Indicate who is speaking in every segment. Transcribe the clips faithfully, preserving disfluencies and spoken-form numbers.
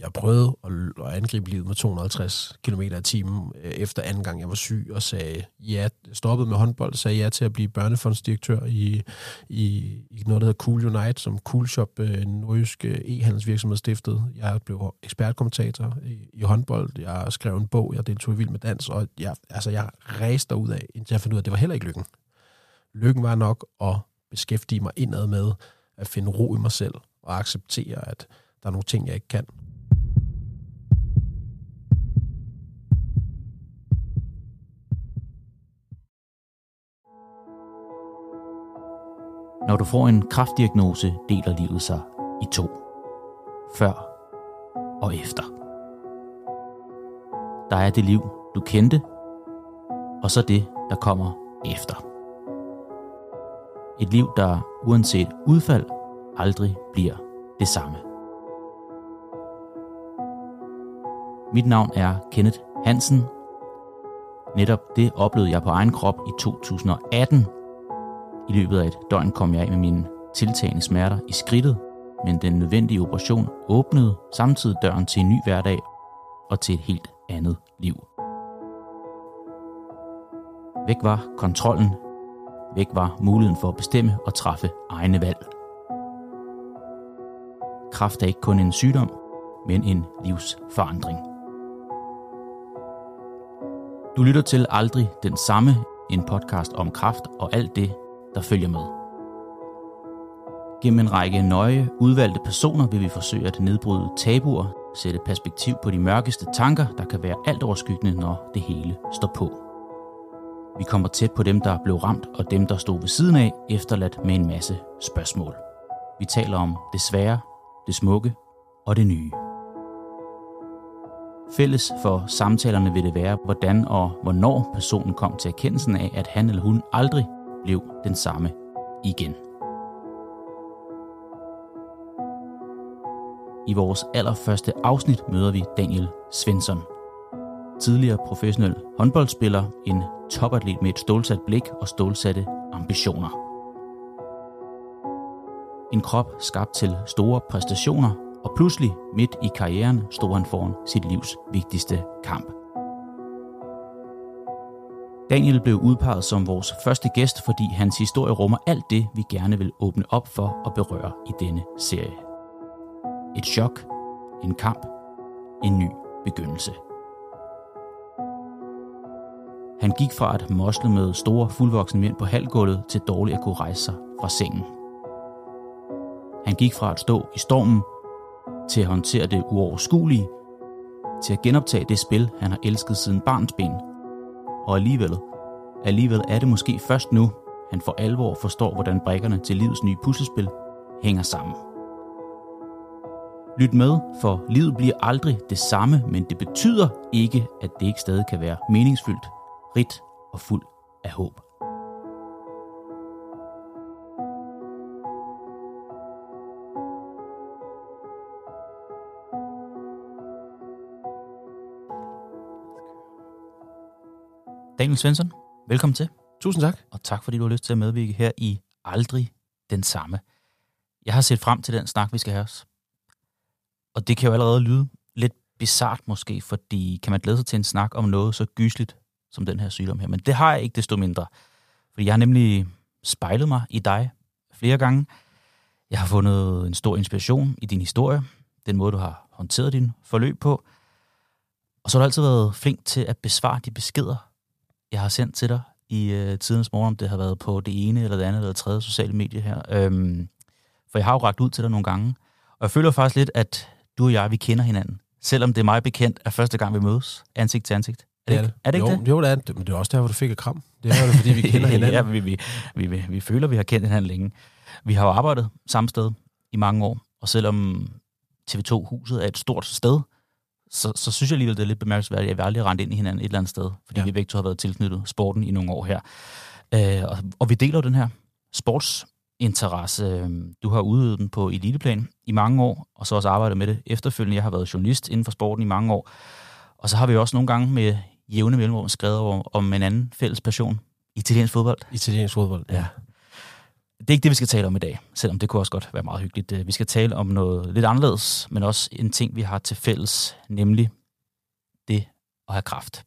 Speaker 1: jeg prøvede at, at angribe livet med to hundrede og halvtreds kilometer i timen øh, efter anden gang, jeg var syg, og sagde ja, stoppede med håndbold, sagde ja til at blive børnefondsdirektør i, i, i noget, der hedder Cool Unite, som Cool Shop, øh, en nordjysk øh, e-handelsvirksomhed stiftede. Jeg blev ekspertkommentator i, i håndbold, jeg skrev en bog, jeg deltog i Vild med Dans, og jeg, altså, jeg rejste derud af, indtil jeg fandt ud af, at det var heller ikke lykken. Lykken var nok at beskæftige mig indad med at finde ro i mig selv, og acceptere, at der er nogle ting, jeg ikke kan.
Speaker 2: Når du får en kræftdiagnose, deler livet sig i to. Før og efter. Der er det liv, du kendte, og så det, der kommer efter. Et liv, der uanset udfald aldrig bliver det samme. Mit navn er Kenneth Hansen. Netop det oplevede jeg på egen krop i to tusind og atten. I løbet af et døgn kom jeg af med mine tiltagende smerter i skridtet, men den nødvendige operation åbnede samtidig døren til en ny hverdag og til et helt andet liv. Væk var kontrollen. Væk var muligheden for at bestemme og træffe egne valg. Kræft er ikke kun en sygdom, men en livsforandring. Du lytter til Aldrig den samme, en podcast om kræft og alt det, der følger med. Gennem en række nøje udvalgte personer vil vi forsøge at nedbryde tabuer, sætte perspektiv på de mørkeste tanker, der kan være alt overskyggende, når det hele står på. Vi kommer tæt på dem, der blev ramt, og dem, der stod ved siden af, efterladt med en masse spørgsmål. Vi taler om det svære, det smukke og det nye. Fælles for samtalerne vil det være, hvordan og hvornår personen kom til erkendelsen af, at han eller hun aldrig blev den samme igen. I vores allerførste afsnit møder vi Daniel Svensson. Tidligere professionel håndboldspiller, en topatlet med et stålsat blik og stålsatte ambitioner. En krop skabt til store præstationer, og pludselig midt i karrieren stod han foran sit livs vigtigste kamp. Daniel blev udpeget som vores første gæst, fordi hans historie rummer alt det, vi gerne vil åbne op for og berøre i denne serie. Et chok, en kamp, en ny begyndelse. Han gik fra at mosle med store fuldvoksne mænd på halvgulvet til dårligt at kunne rejse sig fra sengen. Han gik fra at stå i stormen til at håndtere det uoverskuelige, til at genoptage det spil, han har elsket siden barnsben. Og alligevel, alligevel er det måske først nu, han for alvor forstår, hvordan brikkerne til livets nye puslespil hænger sammen. Lyt med, for livet bliver aldrig det samme, men det betyder ikke, at det ikke stadig kan være meningsfyldt, rigt og fuld af håb. Daniel Svensson, velkommen til.
Speaker 1: Tusind tak.
Speaker 2: Og tak fordi du har lyst til at medvirke her i Aldrig den samme. Jeg har set frem til den snak, vi skal have os. Og det kan jo allerede lyde lidt bizart måske, fordi kan man glæde sig til en snak om noget så gysligt som den her sygdom her. Men det har jeg ikke desto mindre. Fordi jeg har nemlig spejlet mig i dig flere gange. Jeg har fundet en stor inspiration i din historie, den måde, du har håndteret din forløb på. Og så har du altid været flink til at besvare de beskeder, jeg har sendt til dig i øh, tidens morgen, om det har været på det ene eller det andet eller det tredje sociale medie her. Øhm, for jeg har jo rakt ud til dig nogle gange. Og jeg føler faktisk lidt, at du og jeg, vi kender hinanden. Selvom det er mig bekendt, at første gang vi mødes ansigt til ansigt. Er det, det, er det. Er det
Speaker 1: jo,
Speaker 2: ikke det?
Speaker 1: Jo, det er det. Men det er også der, hvor du fik et kram. Det er jo, fordi vi kender hinanden.
Speaker 2: Ja, vi, vi, vi, vi, vi føler, vi har kendt hinanden længe. Vi har jo arbejdet samme sted i mange år. Og selvom T V to-huset er et stort sted, så, så synes jeg alligevel, det er lidt bemærkelsesværdigt, at vi aldrig har rendt ind i hinanden et eller andet sted. Fordi ja. vi begge to har været tilknyttet sporten i nogle år her. Øh, og, og vi deler jo den her sportsinteresse. Du har udøvet den på eliteplan i mange år, og så også arbejdet med det efterfølgende. Jeg har været journalist inden for sporten i mange år. Og så har vi også nogle gange med jævne mellemrum skrevet over om en anden fælles passion. Italiensk fodbold.
Speaker 1: Italiensk fodbold, ja.
Speaker 2: det er ikke det, vi skal tale om i dag, selvom det kunne også godt være meget hyggeligt. Vi skal tale om noget lidt anderledes, men også en ting, vi har til fælles, nemlig det at have kræft.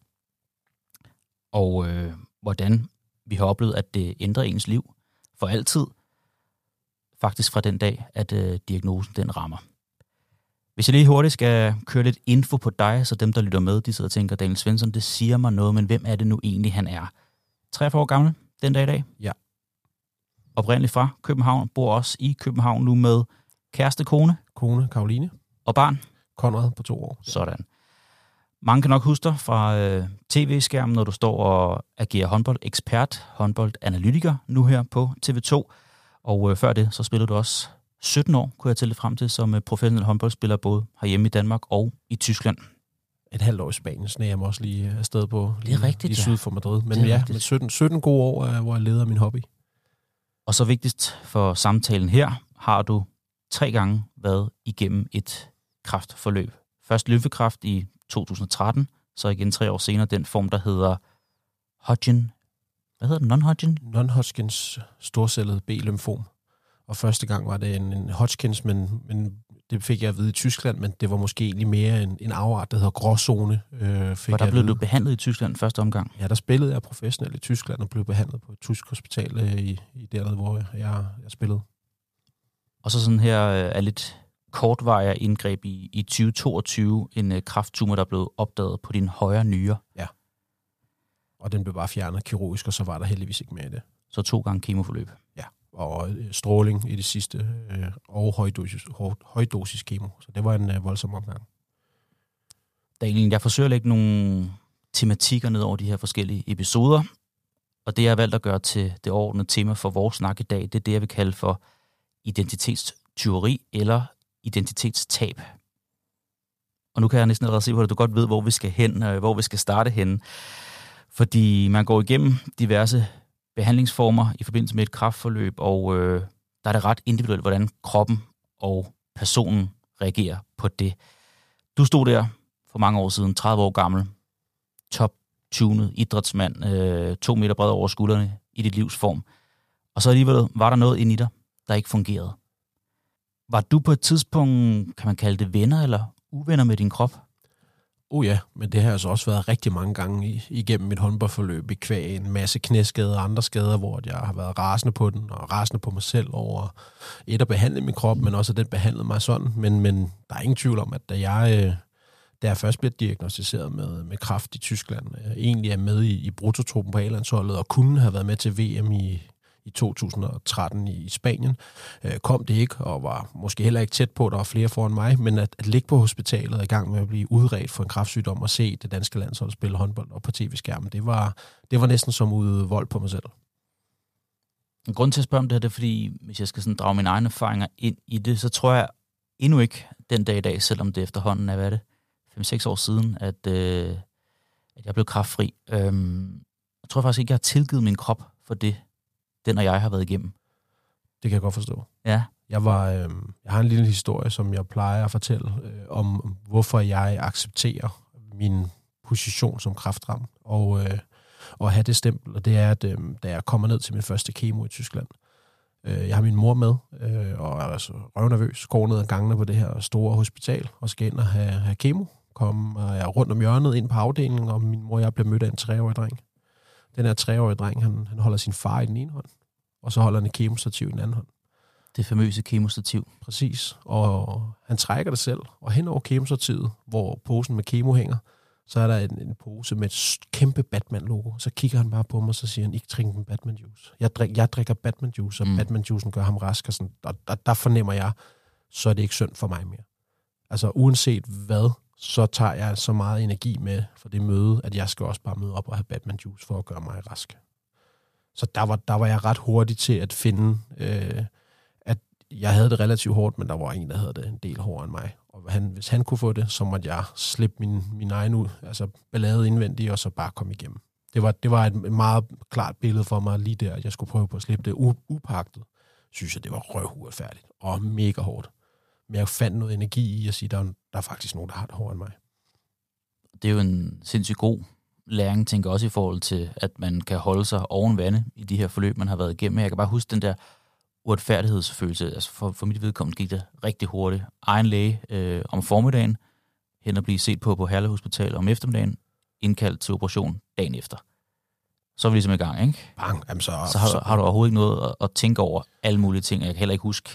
Speaker 2: Og øh, hvordan vi har oplevet, at det ændrer ens liv for altid, faktisk fra den dag, at øh, diagnosen den rammer. Hvis jeg lige hurtigt skal køre lidt info på dig, så dem, der lytter med, de sidder og tænker, Daniel Svensson, det siger mig noget, men hvem er det nu egentlig, han er? treogfyrre år gammel den dag i dag?
Speaker 1: Ja.
Speaker 2: Oprindeligt fra København, bor også i København nu med kæreste, kone?
Speaker 1: Kone, Karoline.
Speaker 2: Og barn?
Speaker 1: Konrad på to år.
Speaker 2: Sådan. Mange kan nok huske dig fra øh, tv-skærmen, når du står og agerer håndboldekspert, håndboldanalytiker, nu her på T V to. Og øh, før det, så spillede du også sytten år, kunne jeg tælle frem til, som professionel håndboldspiller, både herhjemme i Danmark og i Tyskland.
Speaker 1: Et halvt år i Spanien, så jeg mig også lige afsted på.
Speaker 2: Det er rigtigt,
Speaker 1: lige
Speaker 2: ja.
Speaker 1: Syd for Madrid. Men ja, med sytten, sytten gode år, hvor jeg leder min hobby.
Speaker 2: Og så vigtigst for samtalen her, har du tre gange været igennem et kræftforløb. Først lymfekræft i to tusind og tretten, så igen tre år senere den form, der hedder Hodgkin. Hvad hedder den? Non-Hodgkin?
Speaker 1: Non-Hodgkins storcellet B-lymfom. Og første gang var det en, en Hodgkins, men, men det fik jeg at vide i Tyskland, men det var måske egentlig mere en, en afart, der hedder gråzone. Øh,
Speaker 2: For der blev du behandlet i Tyskland første omgang?
Speaker 1: Ja, der spillede jeg professionelt i Tyskland og blev behandlet på et tysk hospital øh, i, i dernede, hvor jeg, jeg spillede. Og
Speaker 2: så sådan her øh, er lidt kortvarig indgreb i, i tyve toogtyve, en øh, kræfttumor, der blev opdaget på din højre nyre.
Speaker 1: Ja, og den blev bare fjernet kirurgisk, og så var der heldigvis ikke mere i det.
Speaker 2: Så to gange kemoforløb?
Speaker 1: Ja, og øh, stråling i det sidste, øh, og højdosis, høj, højdosis kemo. Så det var en øh, voldsom omgang.
Speaker 2: Daniel, jeg forsøger at lægge nogle tematikker ned over de her forskellige episoder, og det jeg har valgt at gøre til det overordnede tema for vores snak i dag, det er det, jeg vil kalde for identitetstyveri eller identitetstab. Og nu kan jeg næsten allerede se, at du godt ved, hvor vi skal hen, hvor vi skal starte hen. Fordi man går igennem diverse behandlingsformer i forbindelse med et kræftforløb, og øh, der er det ret individuelt, hvordan kroppen og personen reagerer på det. Du stod der for mange år siden, tredive år gammel, top-tunet idrætsmand, øh, to meter bred over skuldrene i dit livs form. Og så alligevel var der noget inde i dig, der ikke fungerede. Var du på et tidspunkt, kan man kalde det venner eller uvenner med din krop?
Speaker 1: Oh ja, men det har altså også været rigtig mange gange i, igennem mit håndboldforløb i kvæg en masse knæskader og andre skader, hvor jeg har været rasende på den og rasende på mig selv over et at behandle min krop, men også at den behandlede mig sådan. Men, men der er ingen tvivl om, at da jeg, da jeg først blev diagnosticeret med, med kræft i Tyskland, egentlig er med i, i bruttotruppen på A-landsholdet og kunne have været med til V M i i to tusind og tretten i Spanien, øh, kom det ikke, og var måske heller ikke tæt på, der var flere foran mig, men at, at ligge på hospitalet og i gang med at blive udredt for en kræftsygdom og se det danske landshold spille håndbold og på tv-skærmen, det var, det var næsten som ude vold på mig selv.
Speaker 2: En grund til at spørge om det her, det er, fordi hvis jeg skal sådan drage mine egne erfaringer ind i det, så tror jeg endnu ikke den dag i dag, selvom det efterhånden er, hvad det, fem seks år siden, at, øh, at jeg blev kræftfri. Øhm, jeg tror faktisk ikke, jeg har tilgivet min krop for det, den og jeg har været igennem.
Speaker 1: Det kan jeg godt forstå.
Speaker 2: Ja.
Speaker 1: Jeg, var, øh, jeg har en lille historie, som jeg plejer at fortælle, øh, om hvorfor jeg accepterer min position som kræftram, og, øh, og have det stempel. Og det er, at øh, da jeg kommer ned til min første kemo i Tyskland, øh, jeg har min mor med, øh, og er altså røvnervøs, går ned ad gangene på det her store hospital, og skal ind og have, have kemo. Kommer jeg rundt om hjørnet ind på afdelingen, og min mor og jeg bliver mødt af en treårig dreng. Den her treårige dreng, han, han holder sin far i den ene hånd, og så holder han et kemostativ i den anden hånd.
Speaker 2: Det famøse kemostativ.
Speaker 1: Præcis. Og han trækker det selv, og hen over kemostativet, hvor posen med kemo hænger, så er der en, en pose med et kæmpe Batman-logo. Så kigger han bare på mig, og så siger han, ikke drink en Batman-juice. Jeg, drik, jeg drikker Batman-juice, og mm. Batman-juicen gør ham rask. Og sådan, og der, der fornemmer jeg, så er det ikke synd for mig mere. Altså uanset hvad, så tager jeg så meget energi med for det møde, at jeg skal også bare møde op og have Batman-juice for at gøre mig rask. Så der var, der var jeg ret hurtig til at finde, øh, at jeg havde det relativt hårdt, men der var en, der havde det en del hårdere end mig. Og han, hvis han kunne få det, så måtte jeg slippe min, min egen ud, altså ballade indvendigt, og så bare komme igennem. Det var, det var et meget klart billede for mig lige der, at jeg skulle prøve på at slippe det upagtet. Synes jeg, det var røvuretfærdigt og mega hårdt. Men jeg fandt noget energi i at sige, at der, der er faktisk nogen, der har det hårdere end mig.
Speaker 2: Det er jo en sindssygt god læring, tænker også i forhold til, at man kan holde sig oven vande i de her forløb, man har været igennem. Jeg kan bare huske den der uretfærdighedsfølelse. Altså for, for mit vedkommende gik det rigtig hurtigt. Egen læge øh, om formiddagen, hen at blive set på på Herlev Hospital om eftermiddagen, indkaldt til operation dagen efter. Så er vi ligesom i gang, ikke?
Speaker 1: Bang, jamen så,
Speaker 2: så, har,
Speaker 1: så
Speaker 2: har du overhovedet ikke noget at, at tænke over alle mulige ting. Jeg kan heller ikke huske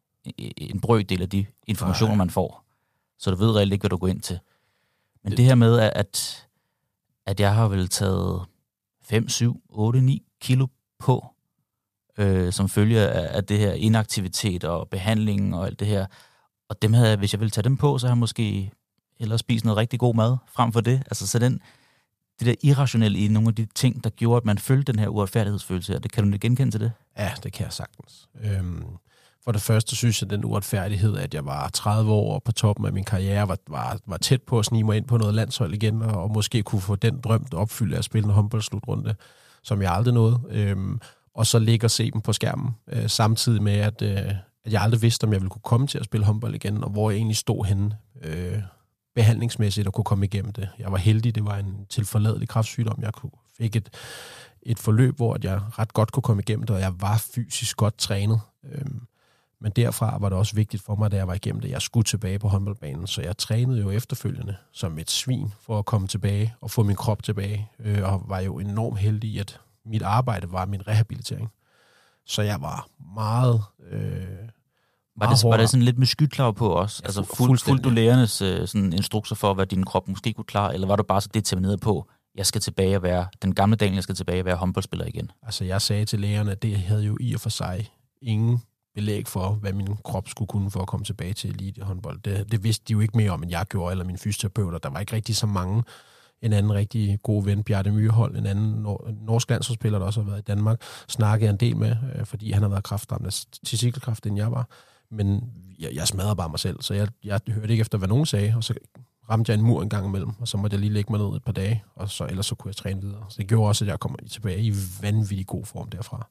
Speaker 2: en brøkdel af de informationer, Nej. man får. Så du ved reelt ikke, hvad du går ind til. Men det, det her med, at, at jeg har vel taget fem, syv, otte, ni kilo på, øh, som følge af, af det her inaktivitet og behandling og alt det her. Og dem havde, hvis jeg ville tage dem på, så har jeg måske hellere spist noget rigtig god mad frem for det. Altså så den, det der irrationelle i nogle af de ting, der gjorde, at man følte den her uretfærdighedsfølelse her, det kan du genkende til det?
Speaker 1: Ja, det kan jeg sagtens. Øhm, for det første synes jeg, at den uretfærdighed, at jeg var tredive år på toppen af min karriere, var, var, var tæt på at snige mig ind på noget landshold igen, og, og måske kunne få den drøm opfyldt af at spille en håndboldslutrunde, som jeg aldrig nåede. Øhm, og så ligge og se dem på skærmen, øh, samtidig med, at, øh, at jeg aldrig vidste, om jeg ville kunne komme til at spille håndbold igen, og hvor jeg egentlig stod henne øh, behandlingsmæssigt og kunne komme igennem det. Jeg var heldig, det var en tilforladelig kræftsygdom. Jeg fik et, et forløb, hvor jeg ret godt kunne komme igennem det, og jeg var fysisk godt trænet. Øhm, men derfra var det også vigtigt for mig, da jeg var igennem det, jeg skulle tilbage på håndboldbanen, så jeg trænede jo efterfølgende som et svin for at komme tilbage og få min krop tilbage, øh, og var jo enormt heldig i, at mit arbejde var min rehabilitering. Så jeg var meget... Øh,
Speaker 2: Var det, var det sådan lidt med skyklav på os?
Speaker 1: Ja,
Speaker 2: altså fuld, fuldt du lærernes sådan instrukser for, hvad din krop måske kunne klare, eller var du bare så determineret på, jeg skal tilbage og være, den gamle Daniel, jeg skal tilbage og være håndboldspiller igen?
Speaker 1: Altså jeg sagde til lægerne, at det havde jo i og for sig ingen belæg for, hvad min krop skulle kunne for at komme tilbage til elite håndbold. Det, det vidste de jo ikke mere om, end jeg gjorde, eller mine fysioterapeuter. Der var ikke rigtig så mange. En anden rigtig god ven, Bjarte Myhrhold, en anden nor- norsk landsholdsspiller, der også har været i Danmark, snakkede jeg en del med, fordi han har været kræftramt af testikelkræft, end jeg var. Men jeg, jeg smadrede bare mig selv, så jeg, jeg hørte ikke efter, hvad nogen sagde, og så ramte jeg en mur en gang imellem, og så måtte jeg lige lægge mig ned et par dage, og så, ellers så kunne jeg træne videre. Så det gjorde også, at jeg kom tilbage i vanvittig god form derfra.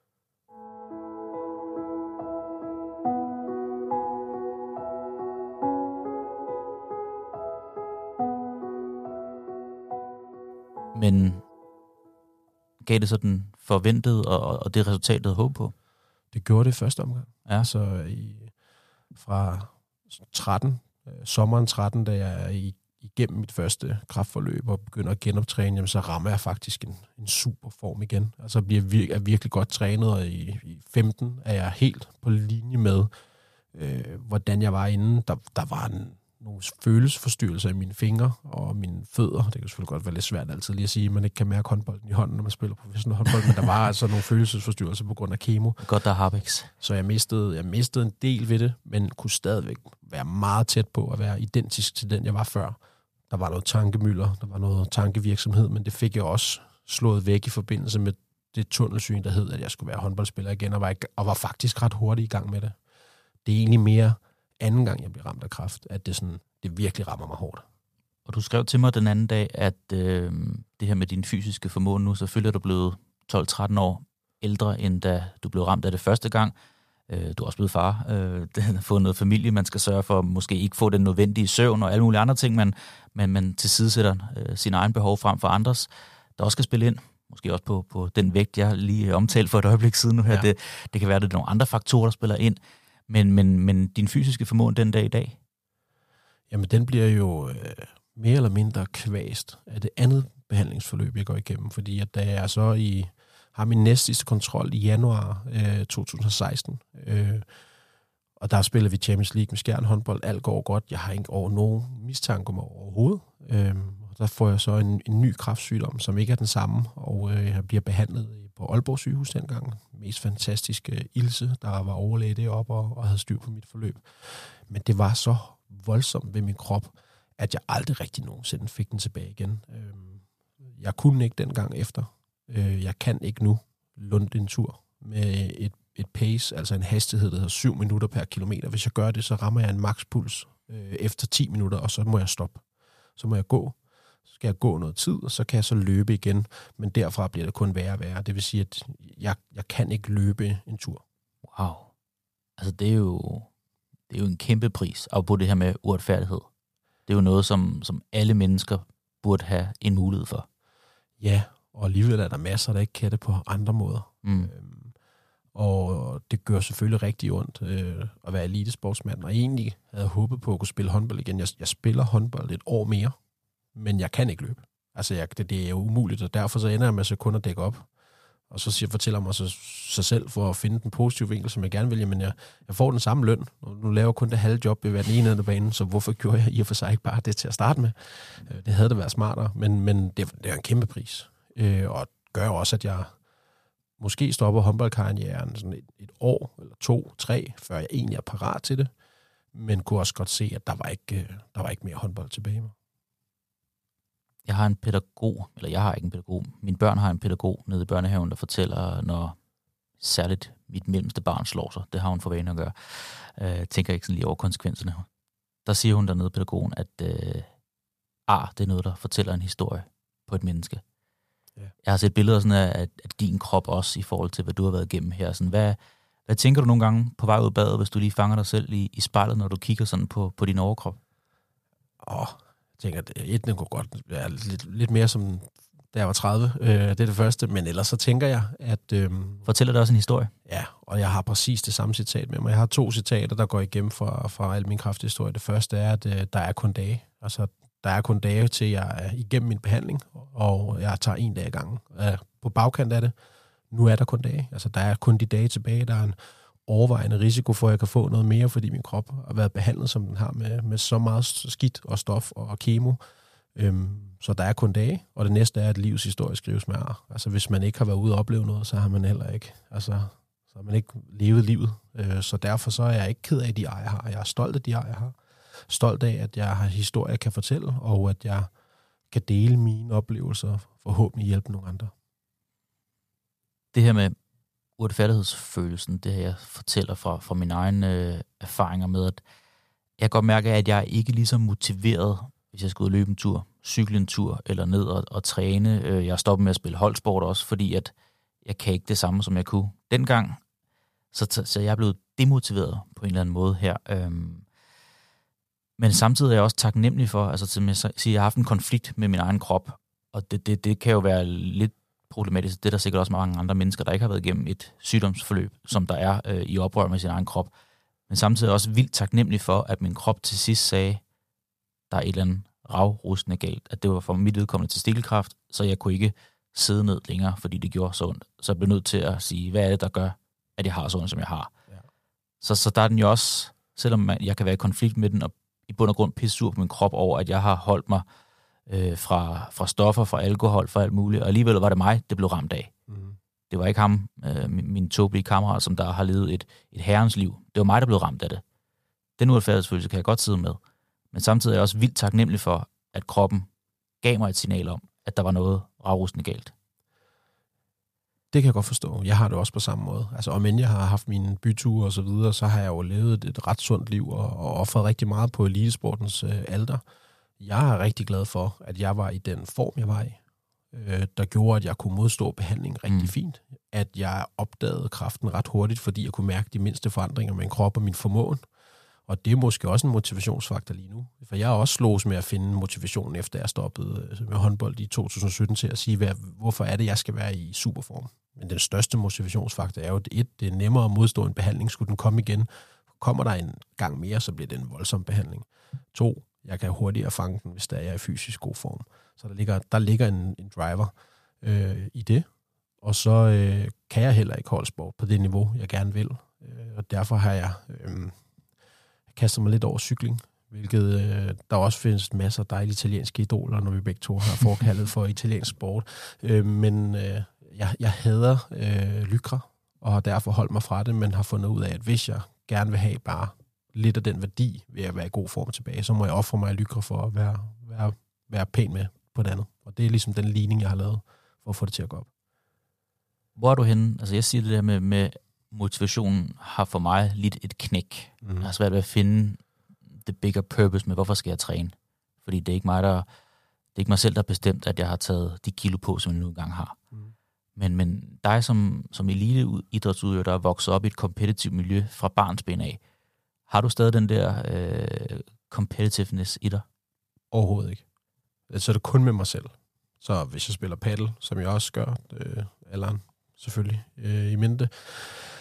Speaker 2: Men gav det så den forventede og, og det resultat, du havde håbet på?
Speaker 1: Det gjorde det første omgang.
Speaker 2: Ja.
Speaker 1: Så i, fra tretten, sommeren tretten, da jeg er i, igennem mit første kræftforløb og begynder at genoptræne, jamen, så rammer jeg faktisk en, en super form igen. Altså bliver vir- er virkelig godt trænet, og i, i femten er jeg helt på linje med, øh, hvordan jeg var inden. Der, der var en, nogle følelsesforstyrrelser i mine fingre og mine fødder. Det kan selvfølgelig godt være lidt svært altid lige at sige, at man ikke kan mærke håndbolden i hånden, når man spiller professionel håndbold, men der var altså nogle følelsesforstyrrelser på grund af kemo.
Speaker 2: Godt, der er Harbex.
Speaker 1: Så jeg mistede, jeg mistede en del ved det, men kunne stadigvæk være meget tæt på at være identisk til den, jeg var før. Der var noget tankemylder, der var noget tankevirksomhed, men det fik jeg også slået væk i forbindelse med det tunnelsyn, der hed, at jeg skulle være håndboldspiller igen, og var, og var faktisk ret hurtigt i gang med det. Det er egentlig mere anden gang, jeg bliver ramt af kræft, at det, sådan, det virkelig rammer mig hårdt.
Speaker 2: Og du skrev til mig den anden dag, at øh, det her med din fysiske formåen nu, selvfølgelig er du blevet tolv tretten år ældre, end da du blev ramt af det første gang. Øh, du er også blevet far. Øh, du har fået noget familie, man skal sørge for, måske ikke få den nødvendige søvn og alle mulige andre ting, men man, man tilsidesætter øh, sin egen behov frem for andres, der også skal spille ind. Måske også på, på den vægt, jeg lige omtalte for et øjeblik siden nu her. Ja. Det, det kan være, at det er nogle andre faktorer, der spiller ind. Men, men, men din fysiske formåen den dag i dag?
Speaker 1: Jamen, den bliver jo øh, mere eller mindre kvæst af det andet behandlingsforløb, jeg går igennem. Fordi at da jeg så i, har min næstsidste kontrol i januar øh, to tusind og seksten, øh, og der spiller vi Champions League med Skjern håndbold, alt går godt. Jeg har ikke over nogen mistanke om overhovedet. Øh, der får jeg så en, en ny kræftsygdom, som ikke er den samme, og øh, jeg bliver behandlet på Aalborg sygehus dengang. Mest fantastiske Ilse, der var overlæge deroppe og, og havde styr på mit forløb. Men det var så voldsomt ved min krop, at jeg aldrig rigtig nogensinde fik den tilbage igen. Jeg kunne ikke dengang efter. Jeg kan ikke nu lunde en tur med et, et pace, altså en hastighed, der hedder syv minutter per kilometer. Hvis jeg gør det, så rammer jeg en makspuls efter ti minutter, og så må jeg stoppe. Så må jeg gå. Så skal jeg gå noget tid, og så kan jeg så løbe igen. Men derfra bliver det kun værre og værre. Det vil sige, at jeg, jeg kan ikke løbe en tur.
Speaker 2: Wow. Altså, det er jo, det er jo en kæmpe pris, og på det her med uretfærdighed. Det er jo noget, som, som alle mennesker burde have en mulighed for.
Speaker 1: Ja, og alligevel er der masser, der ikke kan det på andre måder. Mm. Øhm, Og det gør selvfølgelig rigtig ondt øh, at være elitesportsmand, og egentlig havde jeg håbet på at kunne spille håndbold igen. Jeg, jeg spiller håndbold et år mere, men jeg kan ikke løbe. Altså, jeg, det, det er jo umuligt, og derfor så ender jeg med så kun at dække op. Og så siger, fortæller mig sig, sig selv for at finde den positive vinkel, som jeg gerne vil, men jeg, jeg får den samme løn. Nu laver jeg kun det halve job ved hver den ene ende af banen, så hvorfor gjorde jeg i og for sig ikke bare det til at starte med? Det havde det været smartere, men, men det, det er en kæmpe pris. Øh, og gør også, at jeg måske stopper håndboldkarrieren sådan et, et år, eller to, tre, før jeg egentlig er parat til det, men kunne også godt se, at der var ikke, der var ikke mere håndbold tilbage med.
Speaker 2: Jeg har en pædagog, eller jeg har ikke en pædagog, mine børn har en pædagog nede i børnehaven, der fortæller, når særligt mit mellemste barn slår sig, det har hun for vane at gøre, øh, tænker ikke sådan lige over konsekvenserne. Der siger hun dernede, pædagogen, at øh, ar, det er noget, der fortæller en historie på et menneske. Ja. Jeg har set billeder sådan af, at, at din krop også, i forhold til, hvad du har været igennem her. Sådan, hvad, hvad tænker du nogle gange på vej ud af badet, hvis du lige fanger dig selv i, i spejlet, når du kigger sådan på, på din overkrop?
Speaker 1: Åh, oh, jeg tænker, at etne kunne godt være lidt, lidt mere som, da jeg var tredive. Øh, det er det første, men ellers så tænker jeg, at... Øh,
Speaker 2: Fortæller det også en historie?
Speaker 1: Ja, og jeg har præcis det samme citat med mig. Jeg har to citater, der går igennem fra, fra al min krafthistorie. Det første er, at øh, der er kun dage. Altså, der er kun dage til, jeg er igennem min behandling, og jeg tager en dag ad gangen. Øh, på bagkant af det, nu er der kun dage. Altså, der er kun de dage tilbage. Der er en overvejende risiko for, at jeg kan få noget mere, fordi min krop har været behandlet, som den har, med, med så meget skidt og stof og kemo. Øhm, så der er kun dage, og det næste er, at livs historie skrives med ar. Altså, hvis man ikke har været ude og opleve noget, så har man heller ikke, altså, så har man ikke levet livet. Øh, så derfor så er jeg ikke ked af de ar, jeg har. Jeg er stolt af de ar, jeg har. Stolt af, at jeg har historie, jeg kan fortælle, og at jeg kan dele mine oplevelser, forhåbentlig hjælpe nogle andre.
Speaker 2: Det her med uretfærdighedsfølelsen, det her jeg fortæller fra, fra mine egne øh, erfaringer med, at jeg kan godt mærke, at jeg ikke er lige så motiveret, hvis jeg skal ud og løbe en tur, cykle en tur, eller ned og, og træne. Jeg har stoppet med at spille holdsport også, fordi at jeg kan ikke det samme, som jeg kunne dengang. Så, så jeg er blevet demotiveret på en eller anden måde her. Øhm, men samtidig er jeg også taknemmelig for, altså som jeg siger, jeg har haft en konflikt med min egen krop, og det, det, det kan jo være lidt problematisk. Det er der sikkert også mange andre mennesker, der ikke har været igennem et sygdomsforløb, som der er øh, i oprør med sin egen krop. Men samtidig også vildt taknemmelig for, at min krop til sidst sagde, der er et eller andet ravrustende galt, at det var for mit vedkommende til stikkelkræft, så jeg kunne ikke sidde ned længere, fordi det gjorde så ondt. Så jeg blev nødt til at sige, hvad er det, der gør, at jeg har så ondt, som jeg har. Ja. Så, så der er den jo også, selvom man, jeg kan være i konflikt med den, og i bund og grund pisse sur på min krop over, at jeg har holdt mig øh, fra, fra stoffer, fra alkohol, fra alt muligt, og alligevel var det mig, det blev ramt af. Mm. Det var ikke ham, øh, min, min tåbelige kammerat, som der har levet et, et herrens liv. Det var mig, der blev ramt af det. Den uretfærdighedsfølelse kan jeg godt sidde med. Men samtidig er jeg også vildt taknemmelig for, at kroppen gav mig et signal om, at der var noget ravrustende galt.
Speaker 1: Det kan jeg godt forstå. Jeg har det også på samme måde. Altså, om end jeg har haft mine byture og så videre, så har jeg jo levet et ret sundt liv og, og offret rigtig meget på elitesportens øh, alder. Jeg er rigtig glad for, at jeg var i den form, jeg var i, øh, der gjorde, at jeg kunne modstå behandling rigtig mm. fint. At jeg opdagede kræften ret hurtigt, fordi jeg kunne mærke de mindste forandringer med min krop og min formåen. Og det er måske også en motivationsfaktor lige nu. For jeg har også slået med at finde motivation, efter jeg stoppede med håndbold i to tusind sytten, til at sige, hvad, hvorfor er det, jeg skal være i superform. Men den største motivationsfaktor er jo, at et, det er nemmere at modstå en behandling. Skulle den komme igen, kommer der en gang mere, så bliver det en voldsom behandling. To, jeg kan hurtigere fange den, hvis der er i fysisk god form. Så der ligger, der ligger en, en driver øh, i det. Og så øh, kan jeg heller ikke holde sport på det niveau, jeg gerne vil. Øh, og derfor har jeg... Øh, kaster mig lidt over cykling, hvilket øh, der også findes masser af dejlige italienske idoler, når vi begge to har forkaldet for italiensk sport. Øh, men øh, jeg, jeg hader øh, Lycra, og har derfor holdt mig fra det, men har fundet ud af, at hvis jeg gerne vil have bare lidt af den værdi ved at være i god form tilbage, så må jeg ofre mig i Lycra for at være, være, være pæn med på det andet. Og det er ligesom den ligning, jeg har lavet for at få det til at gå op.
Speaker 2: Hvor er du henne? Altså jeg siger det der med... med motivationen har for mig lidt et knæk. Mm. Jeg har svært ved at finde the bigger purpose med, hvorfor skal jeg træne? Fordi det er ikke mig, der, det er ikke mig selv, der har bestemt, at jeg har taget de kilo på, som jeg nu engang har. Mm. Men, men dig som, som elite idrætsudøver, der er vokset op i et competitive miljø fra barnsben af, har du stadig den der øh, competitiveness i dig?
Speaker 1: Overhovedet ikke. Så er det kun med mig selv. Så hvis jeg spiller paddle, som jeg også gør, øh, eller selvfølgelig øh, i mente,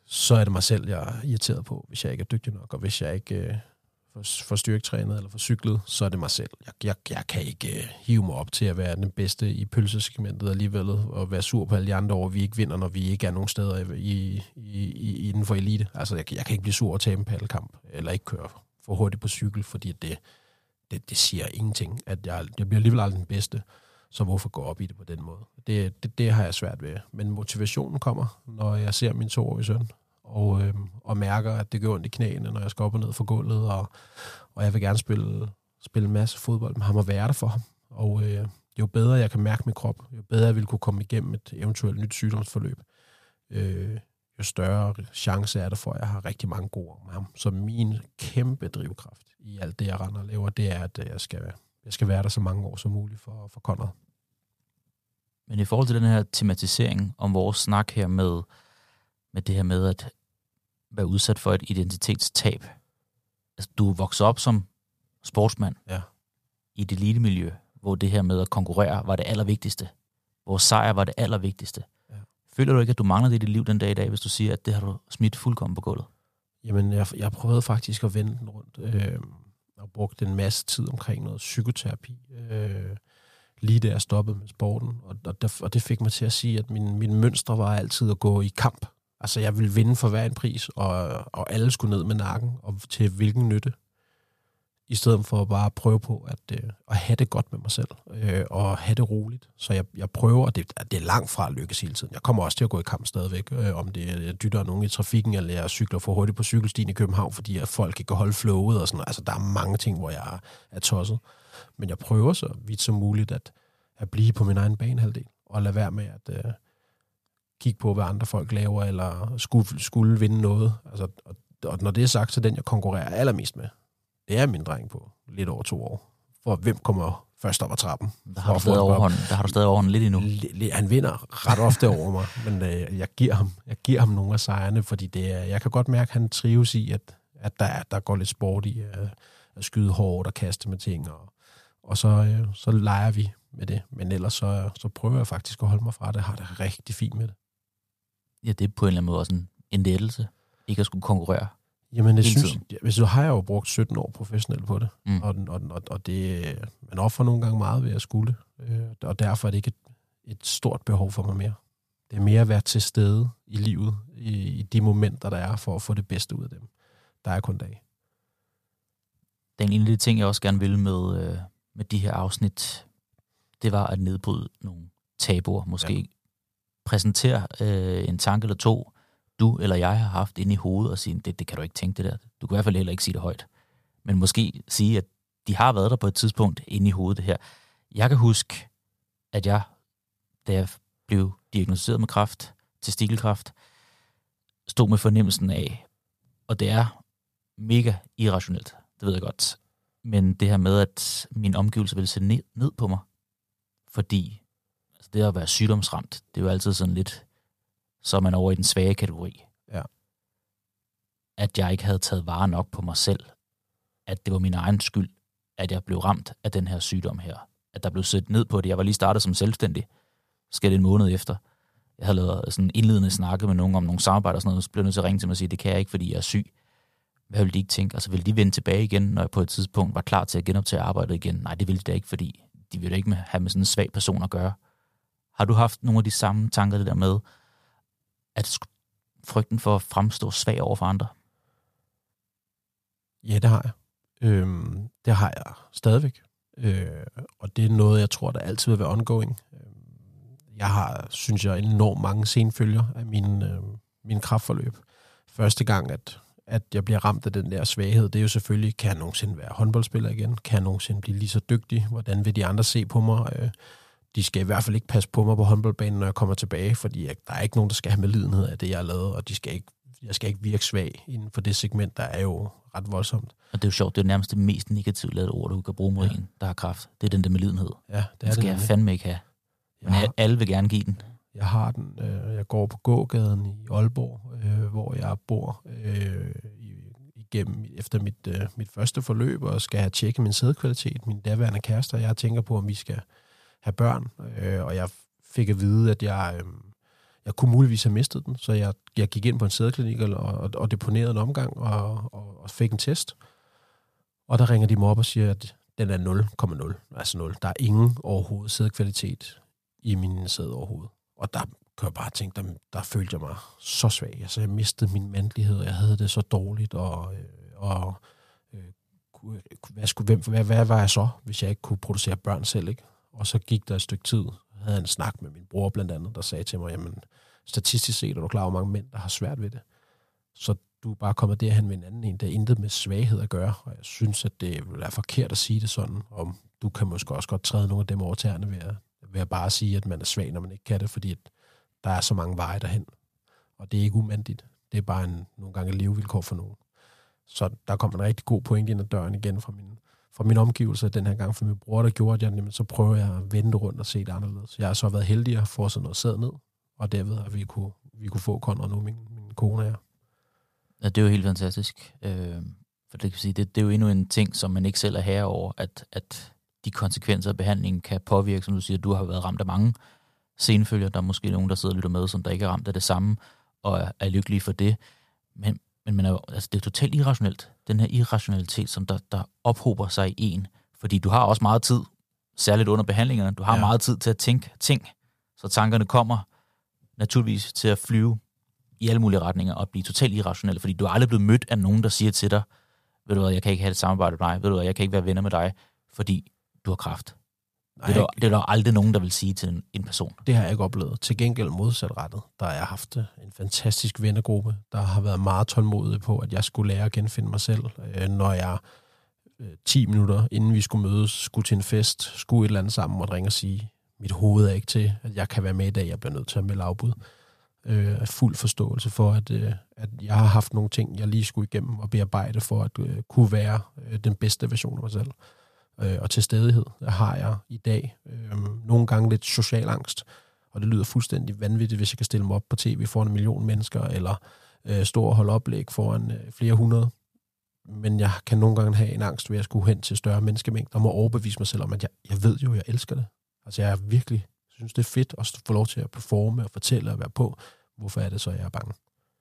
Speaker 1: så er det mig selv, jeg er irriteret på, hvis jeg ikke er dygtig nok, og hvis jeg ikke øh, får, får styrketrænet eller får cyklet, så er det mig selv. Jeg, jeg, jeg kan ikke øh, hive mig op til at være den bedste i pølsesegmentet alligevel, og være sur på alle de andre år, vi ikke vinder, når vi ikke er nogen steder i, i, i, inden for elite. Altså, jeg, jeg kan ikke blive sur og tabe en paddelkamp, eller ikke køre for hurtigt på cykel, fordi det, det, det siger ingenting, at jeg, jeg bliver alligevel aldrig den bedste. Så hvorfor gå op i det på den måde? Det, det, det har jeg svært ved. Men motivationen kommer, når jeg ser min toårige søn, og, øh, og mærker, at det gør ondt i knæene, når jeg skal op og ned fra gulvet, og, og jeg vil gerne spille, spille en masse fodbold med ham og være der for ham. Og øh, jo bedre jeg kan mærke min krop, jo bedre jeg vil kunne komme igennem et eventuelt nyt sygdomsforløb, øh, jo større chance er der for, at jeg har rigtig mange gode år med ham. Så min kæmpe drivkraft i alt det, jeg render og laver, det er, at jeg skal Jeg skal være der så mange år som muligt for, for Conrad.
Speaker 2: Men i forhold til den her tematisering om vores snak her med, med det her med at være udsat for et identitetstab. Altså, du vokser op som sportsmand
Speaker 1: ja.
Speaker 2: i det elitemiljø, hvor det her med at konkurrere var det allervigtigste. Hvor sejr var det allervigtigste. Ja. Føler du ikke, at du mangler det i dit liv den dag i dag, hvis du siger, at det har du smidt fuldkommen på gulvet?
Speaker 1: Jamen, jeg, jeg prøvede faktisk at vende den rundt. Øh, og brugte en masse tid omkring noget psykoterapi, øh, lige da jeg stoppede med sporten. Og, og, der, og det fik mig til at sige, at min, min mønstre var altid at gå i kamp. Altså, jeg ville vinde for hver en pris, og, og alle skulle ned med nakken, og til hvilken nytte. I stedet for at bare prøve på at, øh, at have det godt med mig selv, øh, og have det roligt. Så jeg, jeg prøver, og det, det er langt fra at lykkes hele tiden. Jeg kommer også til at gå i kamp stadigvæk, øh, om det jeg dytter nogen i trafikken, eller jeg cykler for hurtigt på cykelstien i København, fordi at folk ikke kan holde flowet og sådan noget. Altså, der er mange ting, hvor jeg er, er tosset. Men jeg prøver så vidt som muligt at, at blive på min egen banehalvdel, og lade være med at øh, kigge på, hvad andre folk laver, eller skulle, skulle vinde noget. Altså, og, og når det er sagt, så den, jeg konkurrerer allermest med, det er min dreng på lidt over to år. For hvem kommer først op ad trappen?
Speaker 2: Der har, du stadig, overhånd, der har du stadig overhånden lidt endnu.
Speaker 1: Han vinder ret ofte over mig, men øh, jeg, giver ham, jeg giver ham nogle af sejrene, fordi det er, jeg kan godt mærke, at han trives i, at, at der, der går lidt sport i at, at skyde hårdt og kaste med ting, og, og så, øh, så leger vi med det. Men ellers så, så prøver jeg faktisk at holde mig fra det. Jeg har det rigtig fint med det.
Speaker 2: Ja, det er på en eller anden måde også en, en lettelse, ikke at skulle konkurrere.
Speaker 1: Jamen, det synes jeg, hvis du har jeg jo brugt sytten år professionelt på det,
Speaker 2: mm.
Speaker 1: og, og, og, og det, man offrer nogle gange meget ved at skulle, øh, og derfor er det ikke et, et stort behov for mig mere. Det er mere at være til stede i livet, i, i de momenter, der er, for at få det bedste ud af dem. Der er kun dag.
Speaker 2: Det er en af de ting, jeg også gerne ville med, øh, med de her afsnit, det var at nedbryde nogle tabuer, måske ja. præsentere øh, en tanke eller to, du eller jeg har haft inde i hovedet og sige, det, det kan du ikke tænke det der. Du kan i hvert fald heller ikke sige det højt. Men måske sige, at de har været der på et tidspunkt inde i hovedet det her. Jeg kan huske, at jeg, da jeg blev diagnosticeret med kræft, testikelkræft, stod med fornemmelsen af, og det er mega irrationelt, det ved jeg godt, men det her med, at min omgivelse ville se ned, ned på mig, fordi altså det at være sygdomsramt, det er jo altid sådan lidt, så er man over i den svage kategori.
Speaker 1: Ja.
Speaker 2: At jeg ikke havde taget vare nok på mig selv. At det var min egen skyld, at jeg blev ramt af den her sygdom her. At der blev set ned på det. Jeg var lige startet som selvstændig. Skal det en måned efter. Jeg havde lavet sådan indledende snakke med nogen om nogle samarbejder og sådan noget. Så blev jeg nødt til at ringe til mig og sige, det kan jeg ikke, fordi jeg er syg. Hvad ville de ikke tænke? Altså ville de vende tilbage igen, når jeg på et tidspunkt var klar til at genoptage arbejdet igen? Nej, det ville de da ikke, fordi de ville da ikke have med sådan en svag person at gøre. Har du haft nogle af de samme tanker det der med, at frygten for at fremstå svag over for andre?
Speaker 1: Ja, det har jeg. Øhm, det har jeg stadigvæk. Øh, og det er noget, jeg tror, der altid vil være ongoing. Jeg har, synes jeg, enormt mange senfølger af min, øh, min kræftforløb. Første gang, at, at jeg bliver ramt af den der svaghed, det er jo selvfølgelig, kan jeg nogensinde være håndboldspiller igen? Kan jeg nogensinde blive lige så dygtig? Hvordan vil de andre se på mig? Øh, De skal i hvert fald ikke passe på mig på håndboldbanen, når jeg kommer tilbage, fordi jeg, der er ikke nogen, der skal have medlidenhed af det, jeg har lavet, og de skal ikke, jeg skal ikke virke svag inden for det segment, der er jo ret voldsomt.
Speaker 2: Og det er jo sjovt, det er nærmest det mest negativt lavede ord, du kan bruge mod ja. en, der har kræft. Det er den der medlidenhed.
Speaker 1: Ja, det er
Speaker 2: den skal
Speaker 1: det,
Speaker 2: jeg fandme ikke have. Men jeg, alle vil gerne give den.
Speaker 1: Jeg har den. Øh, jeg går på gågaden i Aalborg, øh, hvor jeg bor øh, igennem efter mit, øh, mit første forløb, og skal have tjekket min sædkvalitet, min daværende kæreste, og jeg tænker på, om vi skal have børn, øh, og jeg fik at vide, at jeg, øh, jeg kunne muligvis have mistet den, så jeg, jeg gik ind på en sædeklinik og, og, og deponerede en omgang og, og, og fik en test. Og der ringer de mig op og siger, at den er nul komma nul, altså nul. Der er ingen overhovedet sædekvalitet i min sæd overhovedet. Og der kan jeg bare tænke, der, der følte jeg mig så svag. Altså, jeg mistede min mandlighed, og jeg havde det så dårligt, og, og øh, hvad, skulle, hvem, hvad, hvad var jeg så, hvis jeg ikke kunne producere børn selv, ikke? Og så gik der et stykke tid, jeg havde en snak med min bror blandt andet, der sagde til mig, jamen, statistisk set er du klar, hvor mange mænd, der har svært ved det. Så du er bare kommet derhen med en anden en, der er intet med svaghed at gøre, og jeg synes, at det er forkert at sige det sådan, og du kan måske også godt træde nogle af dem over tæerne ved at, ved at bare sige, at man er svag, når man ikke kan det, fordi der er så mange veje derhen, og det er ikke umandigt. Det er bare en, nogle gange levevilkår for nogen. Så der kom en rigtig god point ind ad døren igen fra min, fra min omgivelse, den her gang for min bror, der gjorde, at jeg, jamen, så prøver jeg at vende rundt og se det anderledes. Jeg har så været heldig at få sådan noget sæd ned, og derved har vi kunne, vi kunne få Conrad nu, min, min kone er.
Speaker 2: Ja, det er jo helt fantastisk. Øh, for det kan sige, det, det er jo endnu en ting, som man ikke selv er herre over, at, at de konsekvenser af behandlingen kan påvirke, som du siger, du har været ramt af mange senfølger. Der er måske nogen, der sidder og lytter med, som der ikke er ramt af det samme, og er, er lykkelige for det. Men, men man er jo, altså, det er totalt irrationelt. Den her irrationalitet, som der, der ophober sig i en. Fordi du har også meget tid, særligt under behandlingerne, du har ja. meget tid til at tænke ting, så tankerne kommer naturligvis til at flyve i alle mulige retninger og blive totalt irrationelle, fordi du er aldrig blevet mødt af nogen, der siger til dig, ved du hvad, jeg kan ikke have et samarbejde med dig, ved du hvad, jeg kan ikke være venner med dig, fordi du har kræft. Nej, det, er der, det er der aldrig nogen, der vil sige til en, en person.
Speaker 1: Det har jeg ikke oplevet. Til gengæld modsat rettet, der har jeg haft en fantastisk vennegruppe, der har været meget tålmodige på, at jeg skulle lære at genfinde mig selv, når jeg ti minutter, inden vi skulle mødes, skulle til en fest, skulle et eller andet sammen og ringe og sige, mit hoved er ikke til, at jeg kan være med i dag, jeg bliver nødt til at melde afbud. Øh, fuld forståelse for, at, øh, at jeg har haft nogle ting, jeg lige skulle igennem og bearbejde for at øh, kunne være øh, den bedste version af mig selv. Øh, og til stædighed har jeg i dag øh, nogle gange lidt social angst, og det lyder fuldstændig vanvittigt, hvis jeg kan stille mig op på tv foran en million mennesker, eller øh, stå og holde oplæg foran øh, flere hundrede. Men jeg kan nogle gange have en angst ved at skulle hen til større menneskemængder, og må overbevise mig selv om, at jeg, jeg ved jo, jeg elsker det. Altså jeg er virkelig synes, det er fedt at få lov til at performe og fortælle og være på. Hvorfor er det så, jeg er bange?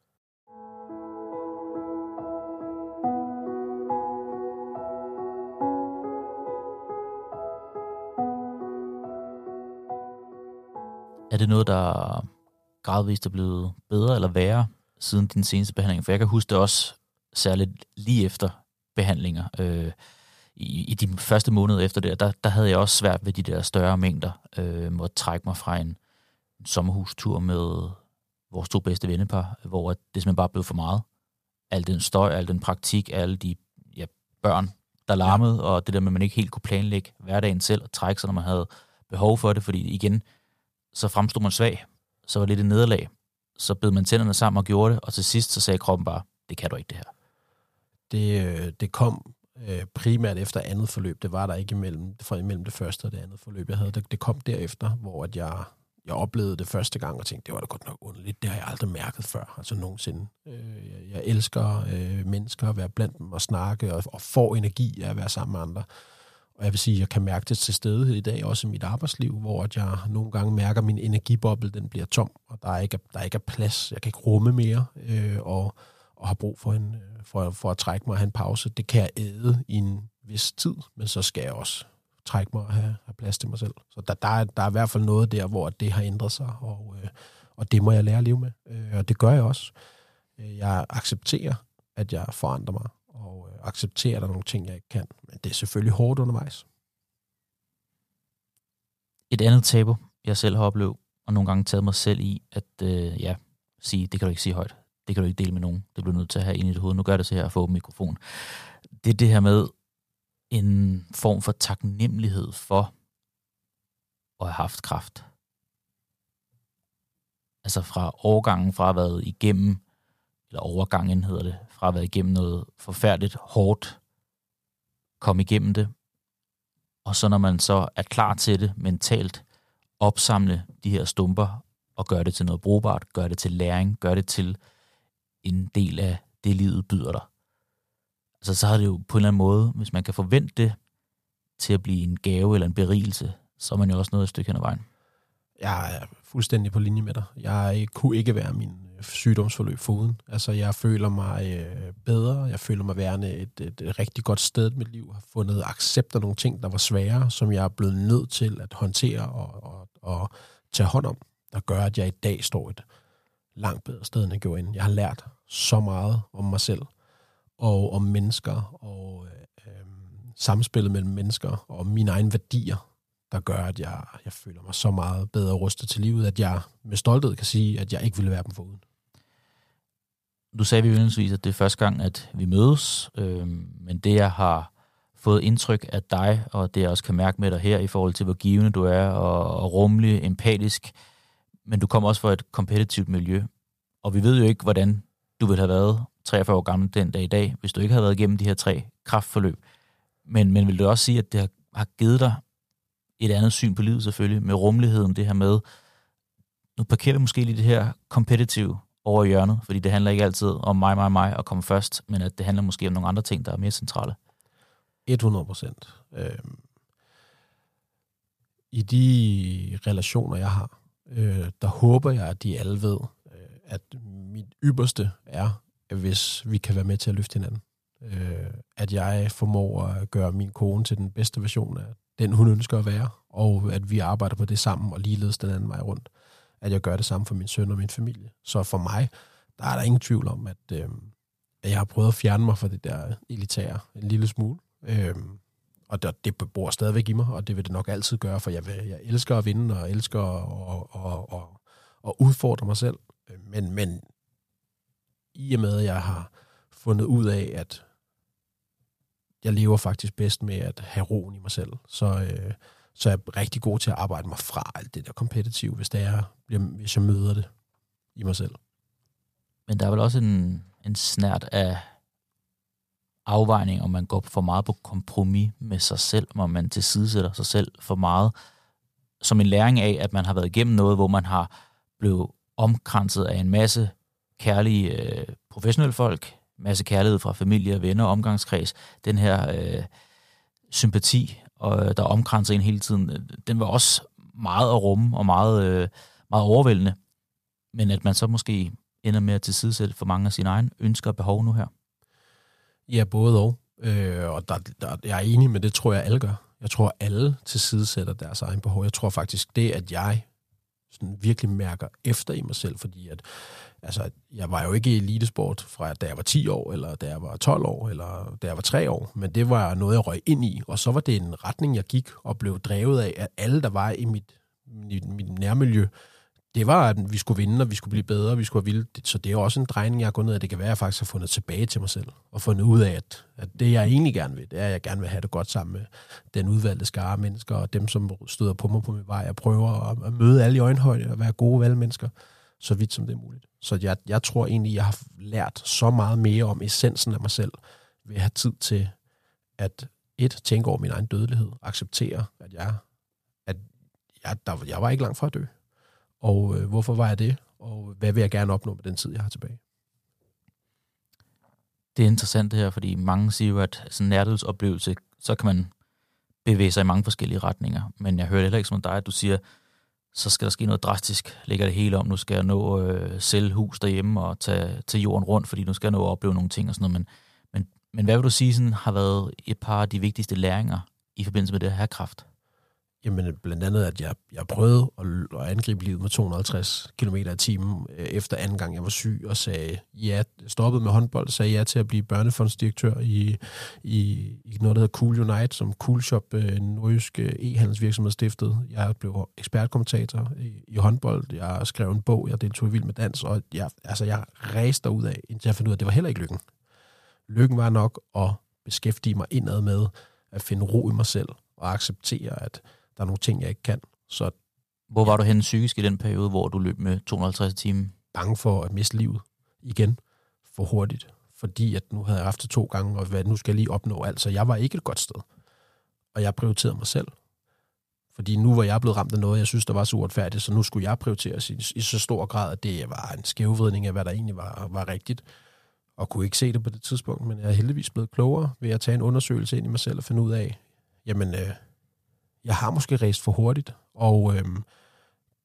Speaker 2: Er det noget, der gradvist er blevet bedre eller værre siden din seneste behandling? For jeg kan huske det også særligt lige efter behandlinger. Øh, i, I de første måneder efter det, der, der havde jeg også svært ved de der større mængder. Øh, måtte trække mig fra en, en sommerhustur med vores to bedste vennepar, hvor det simpelthen bare blev for meget. Al den støj, al den praktik, alle de ja, børn, der larmede, ja. Og det der med, at man ikke helt kunne planlægge hverdagen selv og trække sig, når man havde behov for det, fordi igen, så fremstod man svag. Så var det lidt et nederlag. Så bed man tænderne sammen og gjorde det, og til sidst så sagde kroppen bare, det kan du ikke det her.
Speaker 1: Det, det kom øh, primært efter andet forløb. Det var der ikke imellem, fra imellem det første og det andet forløb, jeg havde. Det, det kom derefter, hvor at jeg, jeg oplevede det første gang og tænkte, det var da godt nok underligt. Det har jeg aldrig mærket før, altså nogensinde. Øh, jeg, jeg elsker øh, mennesker, at være blandt dem og snakke, og, og få energi af at være sammen med andre. Og jeg vil sige, at jeg kan mærke det til stede i dag, også i mit arbejdsliv, hvor at jeg nogle gange mærker, at min energiboble den bliver tom, og der er ikke, der er ikke plads. Jeg kan ikke rumme mere, øh, og, og har brug for, en, for, for at trække mig og have en pause. Det kan jeg æde i en vis tid, men så skal jeg også trække mig og have, have plads til mig selv. Så der, der, er, der er i hvert fald noget der, hvor det har ændret sig, og, øh, og det må jeg lære at leve med. Øh, og det gør jeg også. Jeg accepterer, at jeg forandrer mig, og øh, accepterer, at der er nogle ting, jeg ikke kan. Men det er selvfølgelig hårdt undervejs.
Speaker 2: Et andet tabu, jeg selv har oplevet, og nogle gange taget mig selv i, at øh, ja, sige, det kan du ikke sige højt. Det kan du ikke dele med nogen. Det bliver nødt til at have ind i dit hoved. Nu gør det så her at få åben mikrofon. Det er det her med en form for taknemmelighed for at have haft kræft. Altså fra overgangen, fra at have været igennem, eller overgangen hedder det, fra at have været igennem noget forfærdeligt, hårdt, komme igennem det, og så når man så er klar til det mentalt, opsamle de her stumper, og gøre det til noget brugbart, gøre det til læring, gøre det til en del af det, livet byder dig. Altså så har det jo på en eller anden måde, hvis man kan forvente det til at blive en gave eller en berigelse, så er man jo også noget et stykke hen ad vejen.
Speaker 1: Jeg er fuldstændig på linje med dig. Jeg kunne ikke være min sygdomsforløb foruden. Altså, jeg føler mig øh, bedre. Jeg føler mig værende et, et, et rigtig godt sted i mit liv. Jeg har fundet accept af nogle ting, der var svære, som jeg er blevet nødt til at håndtere og, og, og tage hånd om, der gør, at jeg i dag står et langt bedre sted, end jeg gjorde inden. Jeg har lært så meget om mig selv, og om mennesker, og øh, øh, samspillet mellem mennesker, og mine egne værdier, der gør, at jeg, jeg føler mig så meget bedre rustet til livet, at jeg med stolthed kan sige, at jeg ikke ville være dem foruden.
Speaker 2: Du sagde vi indledningsvis, at det er første gang, at vi mødes, øh, men det, jeg har fået indtryk af dig, og det jeg også kan mærke med dig her, i forhold til, hvor givende du er, og, og rummelig, empatisk, men du kommer også fra et kompetitivt miljø, og vi ved jo ikke, hvordan du ville have været treogfyrre år gammel den dag i dag, hvis du ikke havde været igennem de her tre kraftforløb. Men, men vil du også sige, at det har, har givet dig et andet syn på livet selvfølgelig, med rummeligheden, det her med, nu parkerer vi måske lige det her competitive over hjørnet, fordi det handler ikke altid om mig, mig, mig og komme først, men at det handler måske om nogle andre ting, der er mere centrale.
Speaker 1: hundrede procent. Øhm, I de relationer, jeg har, øh, der håber jeg, at de alle ved, øh, at mit ypperste er, at hvis vi kan være med til at løfte hinanden. Øh, at jeg formår at gøre min kone til den bedste version af den, hun ønsker at være, og at vi arbejder på det sammen, og ligeledes den anden vej rundt. At jeg gør det samme for min søn og min familie. Så for mig, der er der ingen tvivl om, at, øh, at jeg har prøvet at fjerne mig fra det der elitære en lille smule. Øh, og det, det bor stadigvæk i mig, og det vil det nok altid gøre, for jeg, vil, jeg elsker at vinde, og elsker at, at, at, at udfordre mig selv. Men, men i og med, at jeg har fundet ud af, at jeg lever faktisk bedst med at have roen i mig selv, så, øh, så er jeg rigtig god til at arbejde mig fra alt det der kompetitive, hvis, det er, hvis jeg møder det i mig selv.
Speaker 2: Men der er vel også en, en snert af afvejning, om man går for meget på kompromis med sig selv, om man tilsidesætter sig selv for meget, som en læring af, at man har været igennem noget, hvor man har blevet omkranset af en masse kærlige øh, professionelle folk, masse kærlighed fra familie, venner og omgangskreds, den her øh, sympati, og, der omkranser en hele tiden, den var også meget at rumme og meget, øh, meget overvældende, men at man så måske ender med at tilsidesætte for mange af sine egne ønsker og behov nu her.
Speaker 1: Ja, både og. Øh, og der, der, jeg er enig med det, tror jeg alle gør. Jeg tror, alle tilsidesætter deres egen behov. Jeg tror faktisk, det, at jeg sådan virkelig mærker efter i mig selv, fordi at, altså, jeg var jo ikke i elitesport fra da jeg var ti år, eller da jeg var tolv år, eller da jeg var tre år, men det var noget, jeg røg ind i, og så var det en retning, jeg gik og blev drevet af, at alle, der var i mit, mit, mit nærmiljø, det var, at vi skulle vinde, og vi skulle blive bedre, og vi skulle have vildt. Så det er også en drejning, jeg har gået ned af. Det kan være, at jeg faktisk har fundet tilbage til mig selv, og fundet ud af, at, at det, jeg egentlig gerne vil, det er, at jeg gerne vil have det godt sammen med den udvalgte skare af mennesker, og dem, som støder på mig på min vej. Jeg prøver at, at møde alle i øjenhøjde, og være gode alle mennesker, så vidt som det er muligt. Så jeg, jeg tror egentlig, jeg har lært så meget mere om essensen af mig selv, ved at have tid til at et, tænke over min egen dødelighed, acceptere, at jeg, at jeg, der, jeg var ikke langt fra at dø. Og øh, hvorfor var jeg det? Og hvad vil jeg gerne opnå med den tid, jeg har tilbage?
Speaker 2: Det er interessant det her, fordi mange siger jo, at sådan en nærdødsoplevelse, så kan man bevæge sig i mange forskellige retninger. Men jeg hører heller ikke som dig, at du siger, så skal der ske noget drastisk. Lægger det hele om, nu skal jeg nå øh, sælge hus derhjemme og tage, tage jorden rundt, fordi nu skal jeg nå at opleve nogle ting og sådan noget. Men, men, men hvad vil du sige sådan, har været et par af de vigtigste læringer i forbindelse med det her kraft?
Speaker 1: Jamen blandt andet, at jeg, jeg prøvede at, at angribe livet med to hundrede og halvtreds kilometer i timen øh, efter anden gang, jeg var syg, og sagde ja, stoppede med håndbold, sagde ja til at blive børnefondsdirektør i, i, i noget, der hedder Cool Unite, som Cool Shop, øh, en nordjysk øh, e-handelsvirksomhed stiftede. Jeg blev ekspertkommentator i, i håndbold, jeg skrev en bog, jeg deltog i Vild med Dans, og jeg, altså, jeg rejste derud af, indtil jeg fandt ud af, at det var heller ikke lykken. Lykken var nok at beskæftige mig indad med at finde ro i mig selv, og acceptere, at der er nogle ting, jeg ikke kan. Så
Speaker 2: hvor var du henne psykisk i den periode, hvor du løb med to hundrede og halvtreds timer?
Speaker 1: Bange for at miste livet igen for hurtigt. Fordi at nu havde jeg haft det to gange, og hvad, nu skal jeg lige opnå alt. Så jeg var ikke et godt sted. Og jeg prioriterede mig selv. Fordi nu var jeg blevet ramt af noget, jeg synes, der var så uretfærdigt, så nu skulle jeg prioriteres i, i så stor grad, at det var en skævvridning af, hvad der egentlig var, var rigtigt. Og kunne ikke se det på det tidspunkt, men jeg er heldigvis blevet klogere ved at tage en undersøgelse ind i mig selv og finde ud af, jamen, øh, jeg har måske ræst for hurtigt, og øh,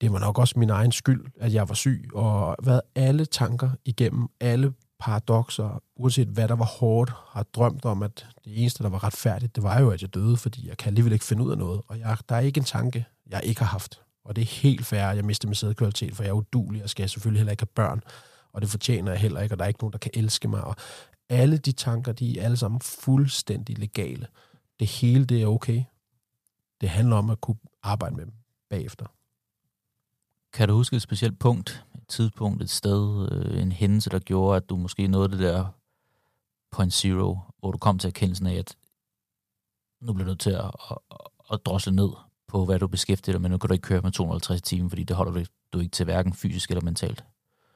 Speaker 1: det var nok også min egen skyld, at jeg var syg, og været alle tanker igennem, alle paradokser, uanset hvad der var hårdt, har drømt om, at det eneste, der var retfærdigt, det var jo, at jeg døde, fordi jeg kan alligevel ikke finde ud af noget. Og jeg, der er ikke en tanke, jeg ikke har haft. Og det er helt fair, at jeg mister min sædkvalitet, for jeg er uduelig, og skal selvfølgelig heller ikke have børn, og det fortjener jeg heller ikke, og der er ikke nogen, der kan elske mig. Og alle de tanker, de er alle sammen fuldstændig legale. Det hele, det er okay. Det handler om at kunne arbejde med dem bagefter.
Speaker 2: Kan du huske et specielt punkt, et tidspunkt, et sted, en hændelse, der gjorde, at du måske nåede det der point zero, hvor du kom til erkendelsen af, at nu bliver du nødt til at, at, at drosle ned på, hvad du beskæftiger dig med. Nu kan du ikke køre med to hundrede og halvtreds timer, fordi det holder du ikke til hverken fysisk eller mentalt.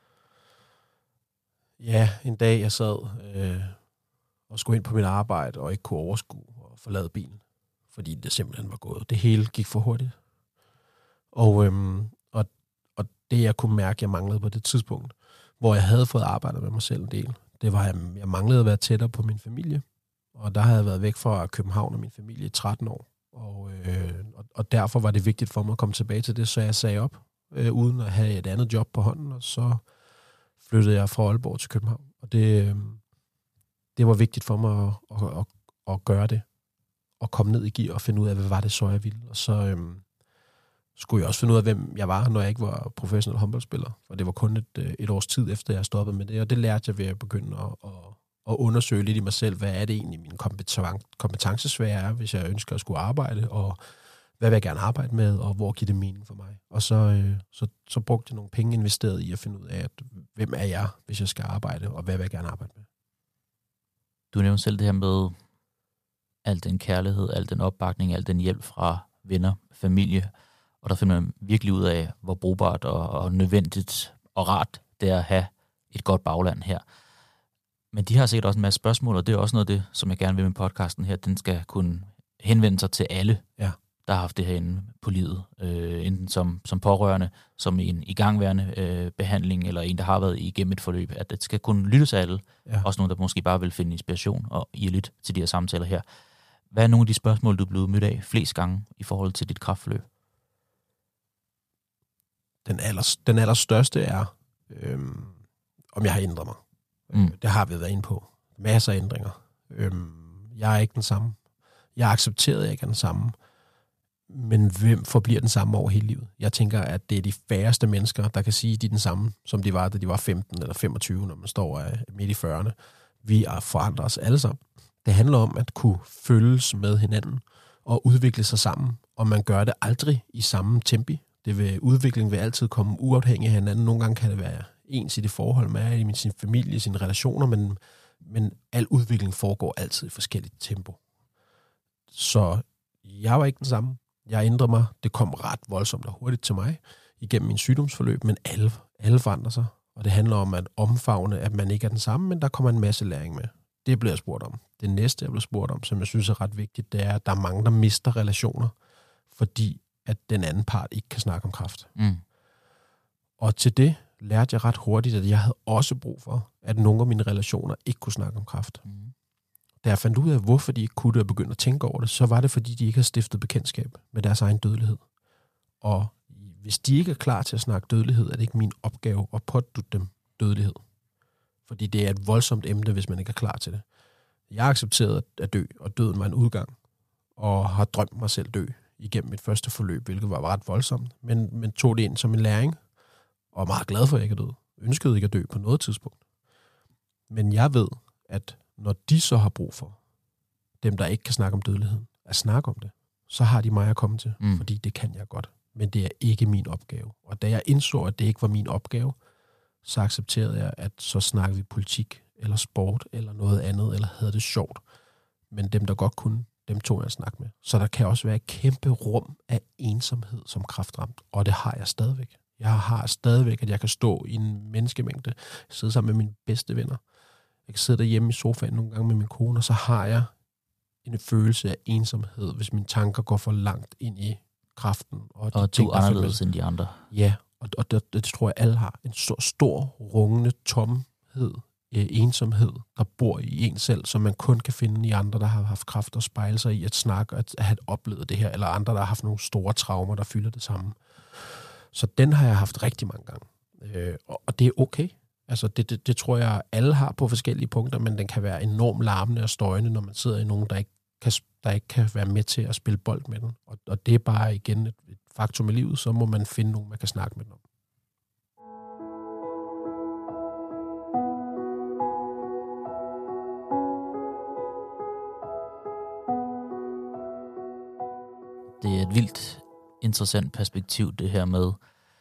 Speaker 1: Ja, en dag jeg sad øh, og skulle ind på mit arbejde, og ikke kunne overskue og forlade bilen, fordi det simpelthen var gået. Det hele gik for hurtigt. Og, øhm, og, og det, jeg kunne mærke, jeg manglede på det tidspunkt, hvor jeg havde fået arbejdet med mig selv en del, det var, at jeg manglede at være tættere på min familie. Og der havde jeg været væk fra København og min familie i tretten år. Og, øh, og, og derfor var det vigtigt for mig at komme tilbage til det, så jeg sagde op, øh, uden at have et andet job på hånden, og så flyttede jeg fra Aalborg til København. Og det, øh, det var vigtigt for mig at, at, at, at gøre det, og komme ned i gear og finde ud af, hvad var det så, jeg ville. Og så øh, skulle jeg også finde ud af, hvem jeg var, når jeg ikke var professionel håndboldspiller. For det var kun et, et års tid efter, jeg stoppede med det, og det lærte jeg ved at begynde at, at, at undersøge lidt i mig selv, hvad er det egentlig, min kompetencesfære er, hvis jeg ønsker at skulle arbejde, og hvad vil jeg gerne arbejde med, og hvor giver det mening for mig. Og så, øh, så, så brugte jeg nogle penge investeret i at finde ud af, at, hvem er jeg, hvis jeg skal arbejde, og hvad vil jeg gerne arbejde med.
Speaker 2: Du nævnte selv det her med al den kærlighed, al den opbakning, al den hjælp fra venner, familie, og der finder man virkelig ud af, hvor brugbart og, og nødvendigt og rart det er at have et godt bagland her. Men de har sikkert også en masse spørgsmål, og det er også noget af det, som jeg gerne vil med podcasten her. Den skal kunne henvende sig til alle,
Speaker 1: ja.
Speaker 2: der har haft det herinde på livet. Øh, enten som, som pårørende, som en igangværende øh, behandling, eller en, der har været igennem et forløb. At det skal kunne lyttes af alle. Ja. Også nogen, der måske bare vil finde inspiration og i at lytte til de her samtaler her. Hvad er nogle af de spørgsmål, du er blevet mødt af flest gange i forhold til dit kræftforløb?
Speaker 1: Den, aller, den allerstørste er, øhm, om jeg har ændret mig. Mm. Det har vi været inde på. Masser af ændringer. Øhm, jeg er ikke den samme. Jeg accepterer, at jeg ikke er den samme. Men hvem forbliver den samme over hele livet? Jeg tænker, at det er de færreste mennesker, der kan sige, at de er den samme, som de var, da de var femten eller femogtyve, når man står midt i fyrrerne. Vi er forandret os alle sammen. Det handler om at kunne følges med hinanden og udvikle sig sammen, og man gør det aldrig i samme tempi. Det vil, udvikling vil altid komme uafhængig af hinanden. Nogle gange kan det være ens i det forhold med i sin familie, i sine relationer, men, men al udvikling foregår altid i forskelligt tempo. Så jeg var ikke den samme. Jeg ændrede mig. Det kom ret voldsomt og hurtigt til mig igennem min sygdomsforløb, men alle, alle forandrer sig. Og det handler om at omfavne, at man ikke er den samme, men der kommer en masse læring med. Det bliver jeg spurgt om. Det næste, jeg bliver spurgt om, som jeg synes er ret vigtigt, det er, at der er mange, der mister relationer, fordi at den anden part ikke kan snakke om kræft. Mm. Og til det lærte jeg ret hurtigt, at jeg havde også brug for, at nogle af mine relationer ikke kunne snakke om kræft. Mm. Da jeg fandt ud af, hvorfor de ikke kunne det og begyndte at tænke over det, så var det, fordi de ikke havde stiftet bekendtskab med deres egen dødelighed. Og hvis de ikke er klar til at snakke dødelighed, er det ikke min opgave at pådutte dem dødelighed. Fordi det er et voldsomt emne, hvis man ikke er klar til det. Jeg accepterede at dø, og døden var en udgang, og har drømt mig selv dø igennem mit første forløb, hvilket var ret voldsomt, men, men tog det ind som en læring, og er meget glad for, at jeg ikke er død. Ønskede ikke at dø på noget tidspunkt. Men jeg ved, at når de så har brug for, dem der ikke kan snakke om dødeligheden, at snakke om det, så har de mig at komme til, mm. fordi det kan jeg godt. Men det er ikke min opgave. Og da jeg indså, at det ikke var min opgave, så accepterede jeg, at så snakker vi politik, eller sport, eller noget andet, eller havde det sjovt. Men dem, der godt kunne, dem tog jeg at snakke med. Så der kan også være et kæmpe rum af ensomhed som kræftramt, og det har jeg stadigvæk. Jeg har stadigvæk, at jeg kan stå i en menneskemængde, sidde sammen med mine bedste venner. Jeg kan sidde derhjemme i sofaen nogle gange med min kone, og så har jeg en følelse af ensomhed, hvis mine tanker går for langt ind i kræften. Og,
Speaker 2: og du er anderledes end de andre.
Speaker 1: Ja, og, og det, det tror jeg alle har. En stor, stor rungende tomhed, øh, ensomhed, der bor i en selv, som man kun kan finde i andre, der har haft kræft og spejle sig i at snakke og at, at have oplevet det her, eller andre, der har haft nogle store traumer, der fylder det samme. Så den har jeg haft rigtig mange gange. Øh, og, og det er okay. Altså det, det, det tror jeg, alle har på forskellige punkter, men den kan være enormt larmende og støjende, når man sidder i nogen, der ikke kan, der ikke kan være med til at spille bold med den. Og, og det er bare igen et, et faktum i livet, så må man finde nogen, man kan snakke med den om.
Speaker 2: Det er et vildt interessant perspektiv, det her med,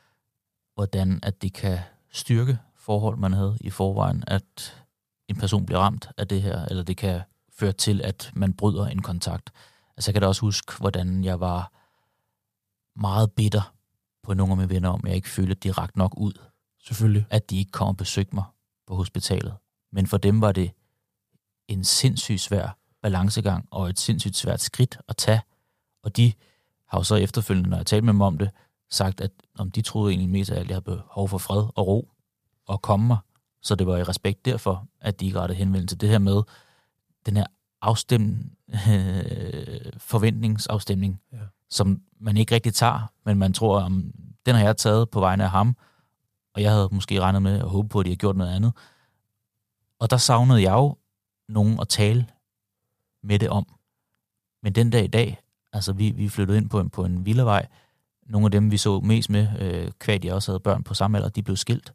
Speaker 2: hvordan at det kan styrke forhold, man havde i forvejen, at en person bliver ramt af det her, eller det kan føre til, at man bryder en kontakt. Altså jeg kan da også huske, hvordan jeg var meget bitter på nogle af mine venner, om jeg ikke følte, at de rakte nok ud.
Speaker 1: Selvfølgelig.
Speaker 2: At de ikke kom og besøgte mig på hospitalet. Men for dem var det en sindssygt svær balancegang, og et sindssygt svært skridt at tage. Og de har jo så efterfølgende, når jeg talte med dem om det, sagt, at om de troede egentlig mest af alt, at jeg havde behov for fred og ro og komme mig. Så det var i respekt derfor, at de ikke rettede henvendelse til det her med den her afstemning, øh, forventningsafstemning, ja. Som man ikke rigtig tager, men man tror, om den har jeg taget på vegne af ham, og jeg havde måske regnet med at håbe på, at de havde gjort noget andet. Og der savnede jeg jo nogen at tale med det om. Men den dag i dag, altså vi, vi flyttede ind på en, på en villavej, nogle af dem, vi så mest med, øh, kvad de også havde børn på samme alder, de blev skilt.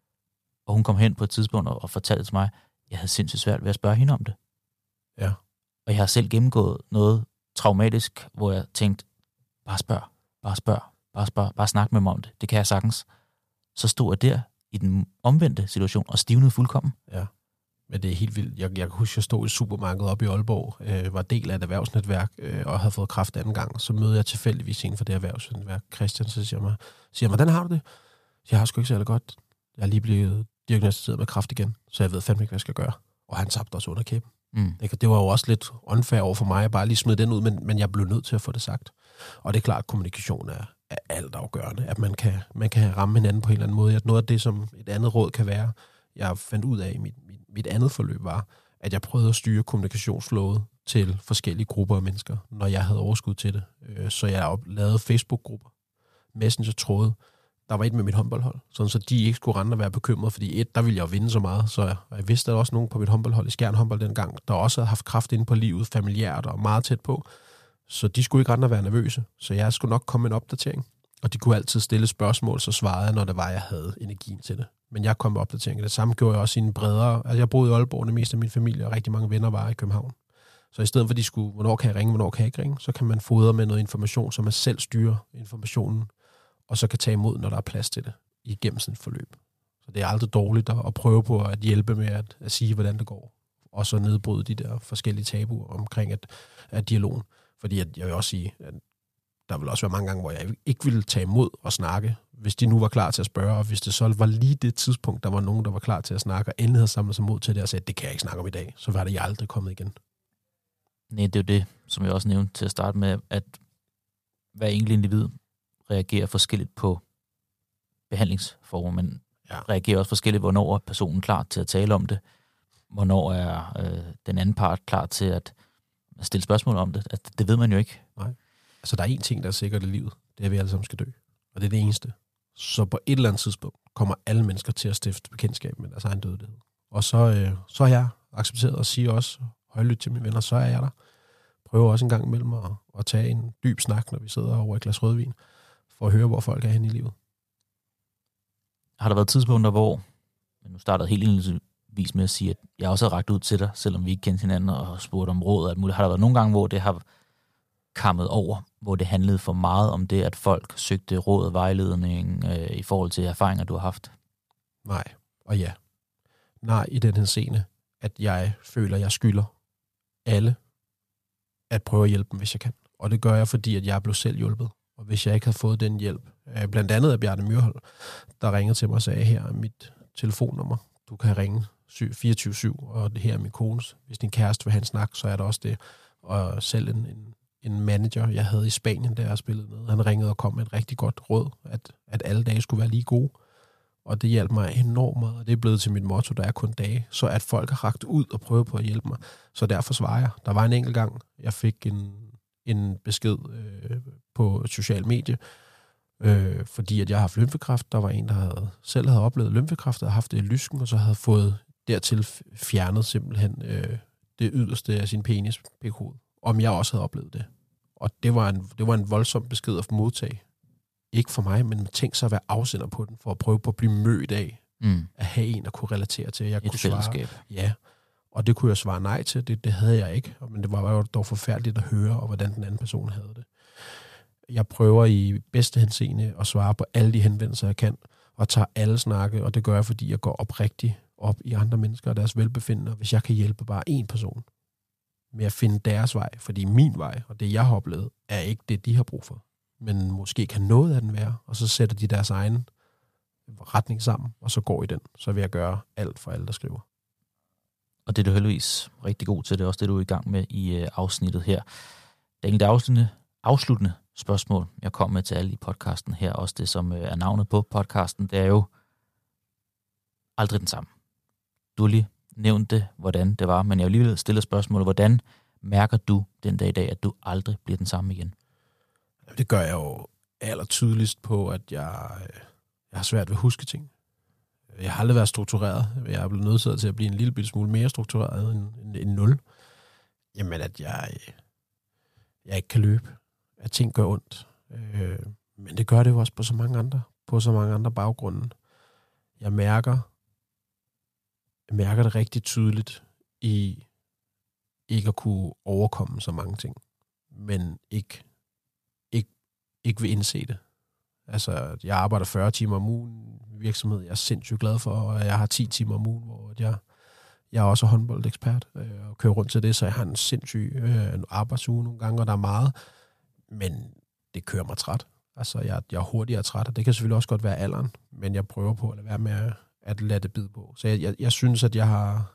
Speaker 2: Og hun kom hen på et tidspunkt og, og fortalte til mig, jeg havde sindssygt svært ved at spørge hende om det.
Speaker 1: Ja.
Speaker 2: Og jeg har selv gennemgået noget traumatisk, hvor jeg tænkte, bare spørg, bare spørg, bare spørg, bare snak med mig om det. Det kan jeg sagtens. Så stod jeg der i den omvendte situation og stivnede fuldkommen.
Speaker 1: Ja, men det er helt vildt. Jeg, jeg kan huske, at jeg stod i supermarkedet oppe i Aalborg, øh, var del af et erhvervsnetværk øh, og havde fået kræft anden gang. Så møder jeg tilfældigvis en fra det erhvervsnetværk, Christian, så siger mig, siger mig, hvordan har du det? Jeg har sgu ikke særlig godt. Jeg er lige blevet diagnosticeret med kræft igen, så jeg ved fandme ikke, hvad jeg skal gøre. Og han tabte også under kæben. Mm. Det, det var jo også lidt unfair over for mig, at bare lige smide den ud, men, men jeg blev nødt til at få det sagt. Og det er klart, at kommunikation er, er alt afgørende, at man kan, man kan ramme hinanden på en eller anden måde. At noget af det, som et andet råd kan være, jeg fandt ud af i mit, mit, mit andet forløb, var, at jeg prøvede at styre kommunikationsflowet til forskellige grupper af mennesker, når jeg havde overskud til det. Så jeg lavede Facebook-grupper, Messenger-tråde. Der var et med mit håndboldhold, sådan så de ikke skulle rende og være bekymrede, fordi et, der ville jeg jo vinde så meget, så jeg, jeg vidste, at der også nogen på mit håndboldhold i Skjern håndbold dengang, der også havde haft kraft inde på livet, familiært og meget tæt på, så de skulle ikke rende og være nervøse, så jeg skulle nok komme med en opdatering, og de kunne altid stille spørgsmål, så svarede jeg, når det var, jeg havde energien til det. Men jeg kom med opdatering. Det samme gjorde jeg også i en bredere, altså jeg boede i Aalborg, det meste af min familie, og rigtig mange venner var i København. Så i stedet for, at de skulle, hvornår kan jeg ringe, hvornår kan jeg ikke ringe, så kan man fodre med noget information, så man selv styrer informationen, og så kan tage imod, når der er plads til det, igennem sådan et forløb. Så det er aldrig dårligt at, at prøve på at hjælpe med at, at sige, hvordan det går, og så nedbryde de der forskellige tabuer omkring at, at dialogen. Fordi at, jeg vil også sige, at der vil også være mange gange, hvor jeg ikke ville tage imod og snakke, hvis de nu var klar til at spørge, og hvis det så var lige det tidspunkt, der var nogen, der var klar til at snakke, og endelig havde samlet sig mod til det og sagde, det kan jeg ikke snakke om i dag, så var det jeg aldrig kommet igen.
Speaker 2: Nej, det er jo det, som jeg også nævnte til at starte med, at hver enkelt individ reagerer forskelligt på behandlingsformer, men ja. reagerer også forskelligt, hvornår er personen klar til at tale om det, hvornår er øh, den anden part klar til at stille spørgsmål om det. At det ved man jo ikke.
Speaker 1: Nej. Altså, der er én ting, der er sikkert i livet. Det er, at vi alle sammen skal dø. Og det er det eneste. Så på et eller andet tidspunkt kommer alle mennesker til at stifte bekendtskab med deres egen dødelighed. Og så, øh, så er jeg accepteret og siger også højlydt til mine venner, så er jeg der. Prøver også en gang imellem at, at tage en dyb snak, når vi sidder over et glas rødvin, for at høre, hvor folk er henne i livet.
Speaker 2: Har der været tidspunkter, hvor, nu startede helt indledningsvis med at sige, at jeg også har rakt ud til dig, selvom vi ikke kendte hinanden og spurgt om råd og alt muligt. Har der været nogle gange, hvor det har kammet over, hvor det handlede for meget om det, at folk søgte råd og vejledning øh, i forhold til erfaringer, du har haft?
Speaker 1: Nej, og ja. Nej, i den her scene, at jeg føler, at jeg skylder alle at prøve at hjælpe dem, hvis jeg kan. Og det gør jeg, fordi at jeg blev selv hjulpet. Og hvis jeg ikke havde fået den hjælp, blandt andet af Bjarne Myrhold, der ringede til mig og sagde, her er mit telefonnummer. Du kan ringe fireogtyve syv, og det her er min kones. Hvis din kæreste vil have en snak, så er der også det. Og selv en, en, en manager, jeg havde i Spanien, der jeg spillede med, han ringede og kom med et rigtig godt råd, at, at alle dage skulle være lige gode. Og det hjalp mig enormt meget, og det er blevet til mit motto, der er kun dage. Så at folk har rakt ud og prøvet på at hjælpe mig. Så derfor svarer jeg. Der var en enkelt gang, jeg fik en, en besked øh, på et socialt medie, Øh, fordi at jeg har haft lymfekræft. Der var en, der havde, selv havde oplevet lymfekræft, og havde haft det i lysken, og så havde fået dertil fjernet simpelthen øh, det yderste af sin penis, pikhoved. Om jeg også havde oplevet det. Og det var en, det var en voldsom besked at få modtage. Ikke for mig, men tænk sig at være afsender på den, for at prøve på at blive mødt af,
Speaker 2: mm.
Speaker 1: at have en at kunne relatere til. Jeg
Speaker 2: Et
Speaker 1: kunne
Speaker 2: fællesskab.
Speaker 1: Svare, ja, og det kunne jeg svare nej til. Det, det havde jeg ikke, men det var jo dog forfærdeligt at høre, og hvordan den anden person havde det. Jeg prøver i bedste henseende at svare på alle de henvendelser, jeg kan, og tager alle snakke, og det gør jeg, fordi jeg går oprigtigt op i andre mennesker og deres velbefindende, hvis jeg kan hjælpe bare én person med at finde deres vej, fordi min vej, og det jeg har oplevet, er ikke det, de har brug for. Men måske kan noget af den være, og så sætter de deres egen retning sammen, og så går i den. Så vil jeg gøre alt for alle, der skriver.
Speaker 2: Og det er du heldigvis rigtig god til. Det er også det, du er i gang med i øh, afsnittet her. Det er det afsluttende, afsluttende spørgsmål, jeg kom med til alle i podcasten her. Også det, som øh, er navnet på podcasten, det er jo aldrig den samme. Du har lige nævnt det, hvordan det var, men jeg vil alligevel stille spørgsmålet, hvordan mærker du den dag i dag, at du aldrig bliver den samme igen?
Speaker 1: Det gør jeg jo aller tydeligst på, at jeg, jeg har svært ved at huske ting. Jeg har aldrig været struktureret. Jeg er blevet nødsaget til at blive en lille smule mere struktureret end, end, end nul. Jamen, at jeg, jeg ikke kan løbe. At ting gør ondt. Øh, men det gør det jo også på så mange andre, på så mange andre baggrunde. Jeg mærker, jeg mærker det rigtig tydeligt i ikke at kunne overkomme så mange ting. Men ikke ikke vil indse det. Altså, jeg arbejder fyrre timer om ugen i virksomhed. Jeg er sindssygt glad for, og jeg har ti timer om ugen, hvor jeg, jeg er også håndboldekspert øh, og kører rundt til det, så jeg har en sindssyg øh, en arbejdsuge nogle gange, og der er meget. Men det kører mig træt. Altså, jeg, jeg er hurtigere træt, og det kan selvfølgelig også godt være alderen, men jeg prøver på at lade være med at, at lade det bide på. Så jeg, jeg, jeg synes, at jeg har...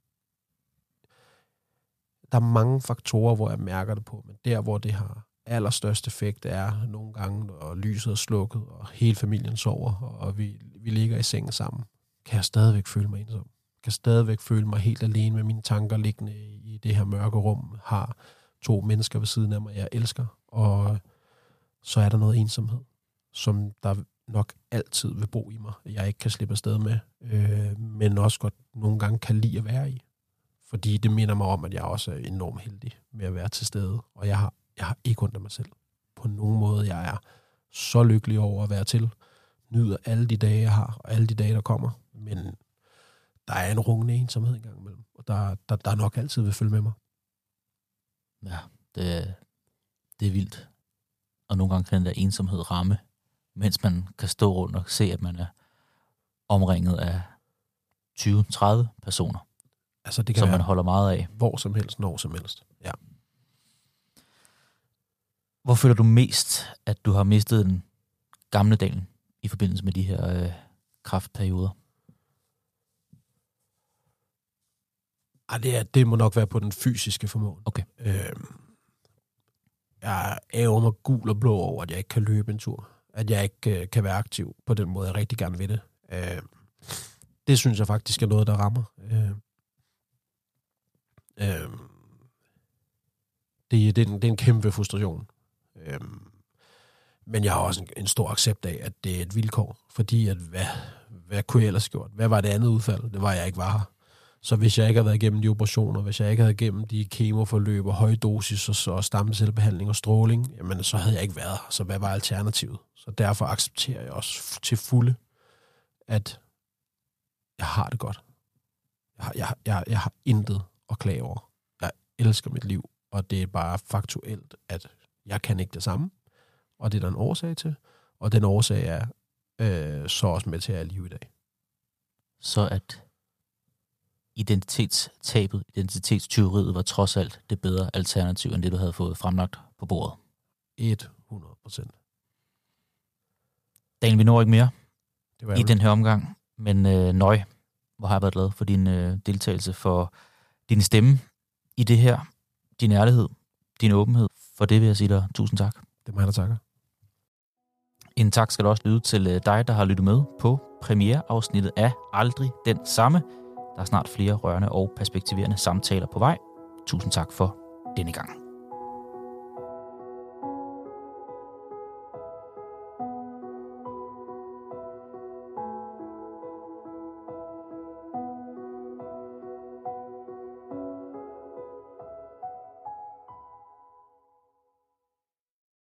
Speaker 1: Der er mange faktorer, hvor jeg mærker det på, men der, hvor det har allerstørste effekt er nogle gange, når lyset er slukket, og hele familien sover, og vi, vi ligger i sengen sammen, kan jeg stadigvæk føle mig ensom. Kan stadigvæk føle mig helt alene med mine tanker liggende i det her mørke rum, har to mennesker ved siden af mig, jeg elsker, og så er der noget ensomhed, som der nok altid vil bo i mig, jeg ikke kan slippe afsted med, øh, men også godt nogle gange kan lide at være i. Fordi det minder mig om, at jeg også er enormt heldig med at være til stede, og jeg har Jeg har ikke ondt af mig selv. På nogen måde. Jeg er så lykkelig over at være til. Nyder alle de dage, jeg har, og alle de dage, der kommer. Men der er en rungende ensomhed engang imellem. Og der, der, der nok altid vil følge med mig.
Speaker 2: Ja, det, det er vildt. Og nogle gange kan den der ensomhed ramme, mens man kan stå rundt og se, at man er omringet af tyve til tredive personer.
Speaker 1: Altså, det kan
Speaker 2: som
Speaker 1: være
Speaker 2: man holder meget af.
Speaker 1: Hvor som helst, når som helst. Ja.
Speaker 2: Hvor føler du mest, at du har mistet den gamle dalen i forbindelse med de her øh, kræftperioder?
Speaker 1: Ej, det, er, det må nok være på den fysiske formåen.
Speaker 2: Okay.
Speaker 1: Øhm, jeg ærger mig gul og blå over, at jeg ikke kan løbe en tur. At jeg ikke øh, kan være aktiv på den måde, jeg rigtig gerne vil det. Øhm, det synes jeg faktisk er noget, der rammer. Øhm, øhm, det, det, er en, det er en kæmpe frustration. Øhm, men jeg har også en, en stor accept af, at det er et vilkår, fordi at hvad, hvad kunne jeg ellers gjort? Hvad var det andet udfald? Det var, at jeg ikke var her. Så hvis jeg ikke havde været igennem de operationer, hvis jeg ikke havde igennem de kemoforløb og højdosis og, og stamcellebehandling og stråling, jamen så havde jeg ikke været her. Så hvad var alternativet? Så derfor accepterer jeg også til fulde, at jeg har det godt. Jeg har, jeg, jeg, jeg har intet at klage over. Jeg elsker mit liv, og det er bare faktuelt, at jeg kan ikke det samme, og det er der en årsag til, og den årsag er øh, så også med til at live i dag.
Speaker 2: Så at identitetstabet, identitetstyveriet var trods alt det bedre alternativ, end det du havde fået fremlagt på bordet?
Speaker 1: hundrede procent.
Speaker 2: Daniel, vi når ikke mere
Speaker 1: det var
Speaker 2: i den her omgang, men øh, nøj, hvor har jeg været glad for din øh, deltagelse, for din stemme i det her, din ærlighed, din åbenhed. For det vil jeg sige dig tusind tak.
Speaker 1: Det er mig, der takker.
Speaker 2: En tak skal du også lyde til dig, der har lyttet med på premiereafsnittet af Aldrig den samme. Der er snart flere rørende og perspektiverende samtaler på vej. Tusind tak for denne gang.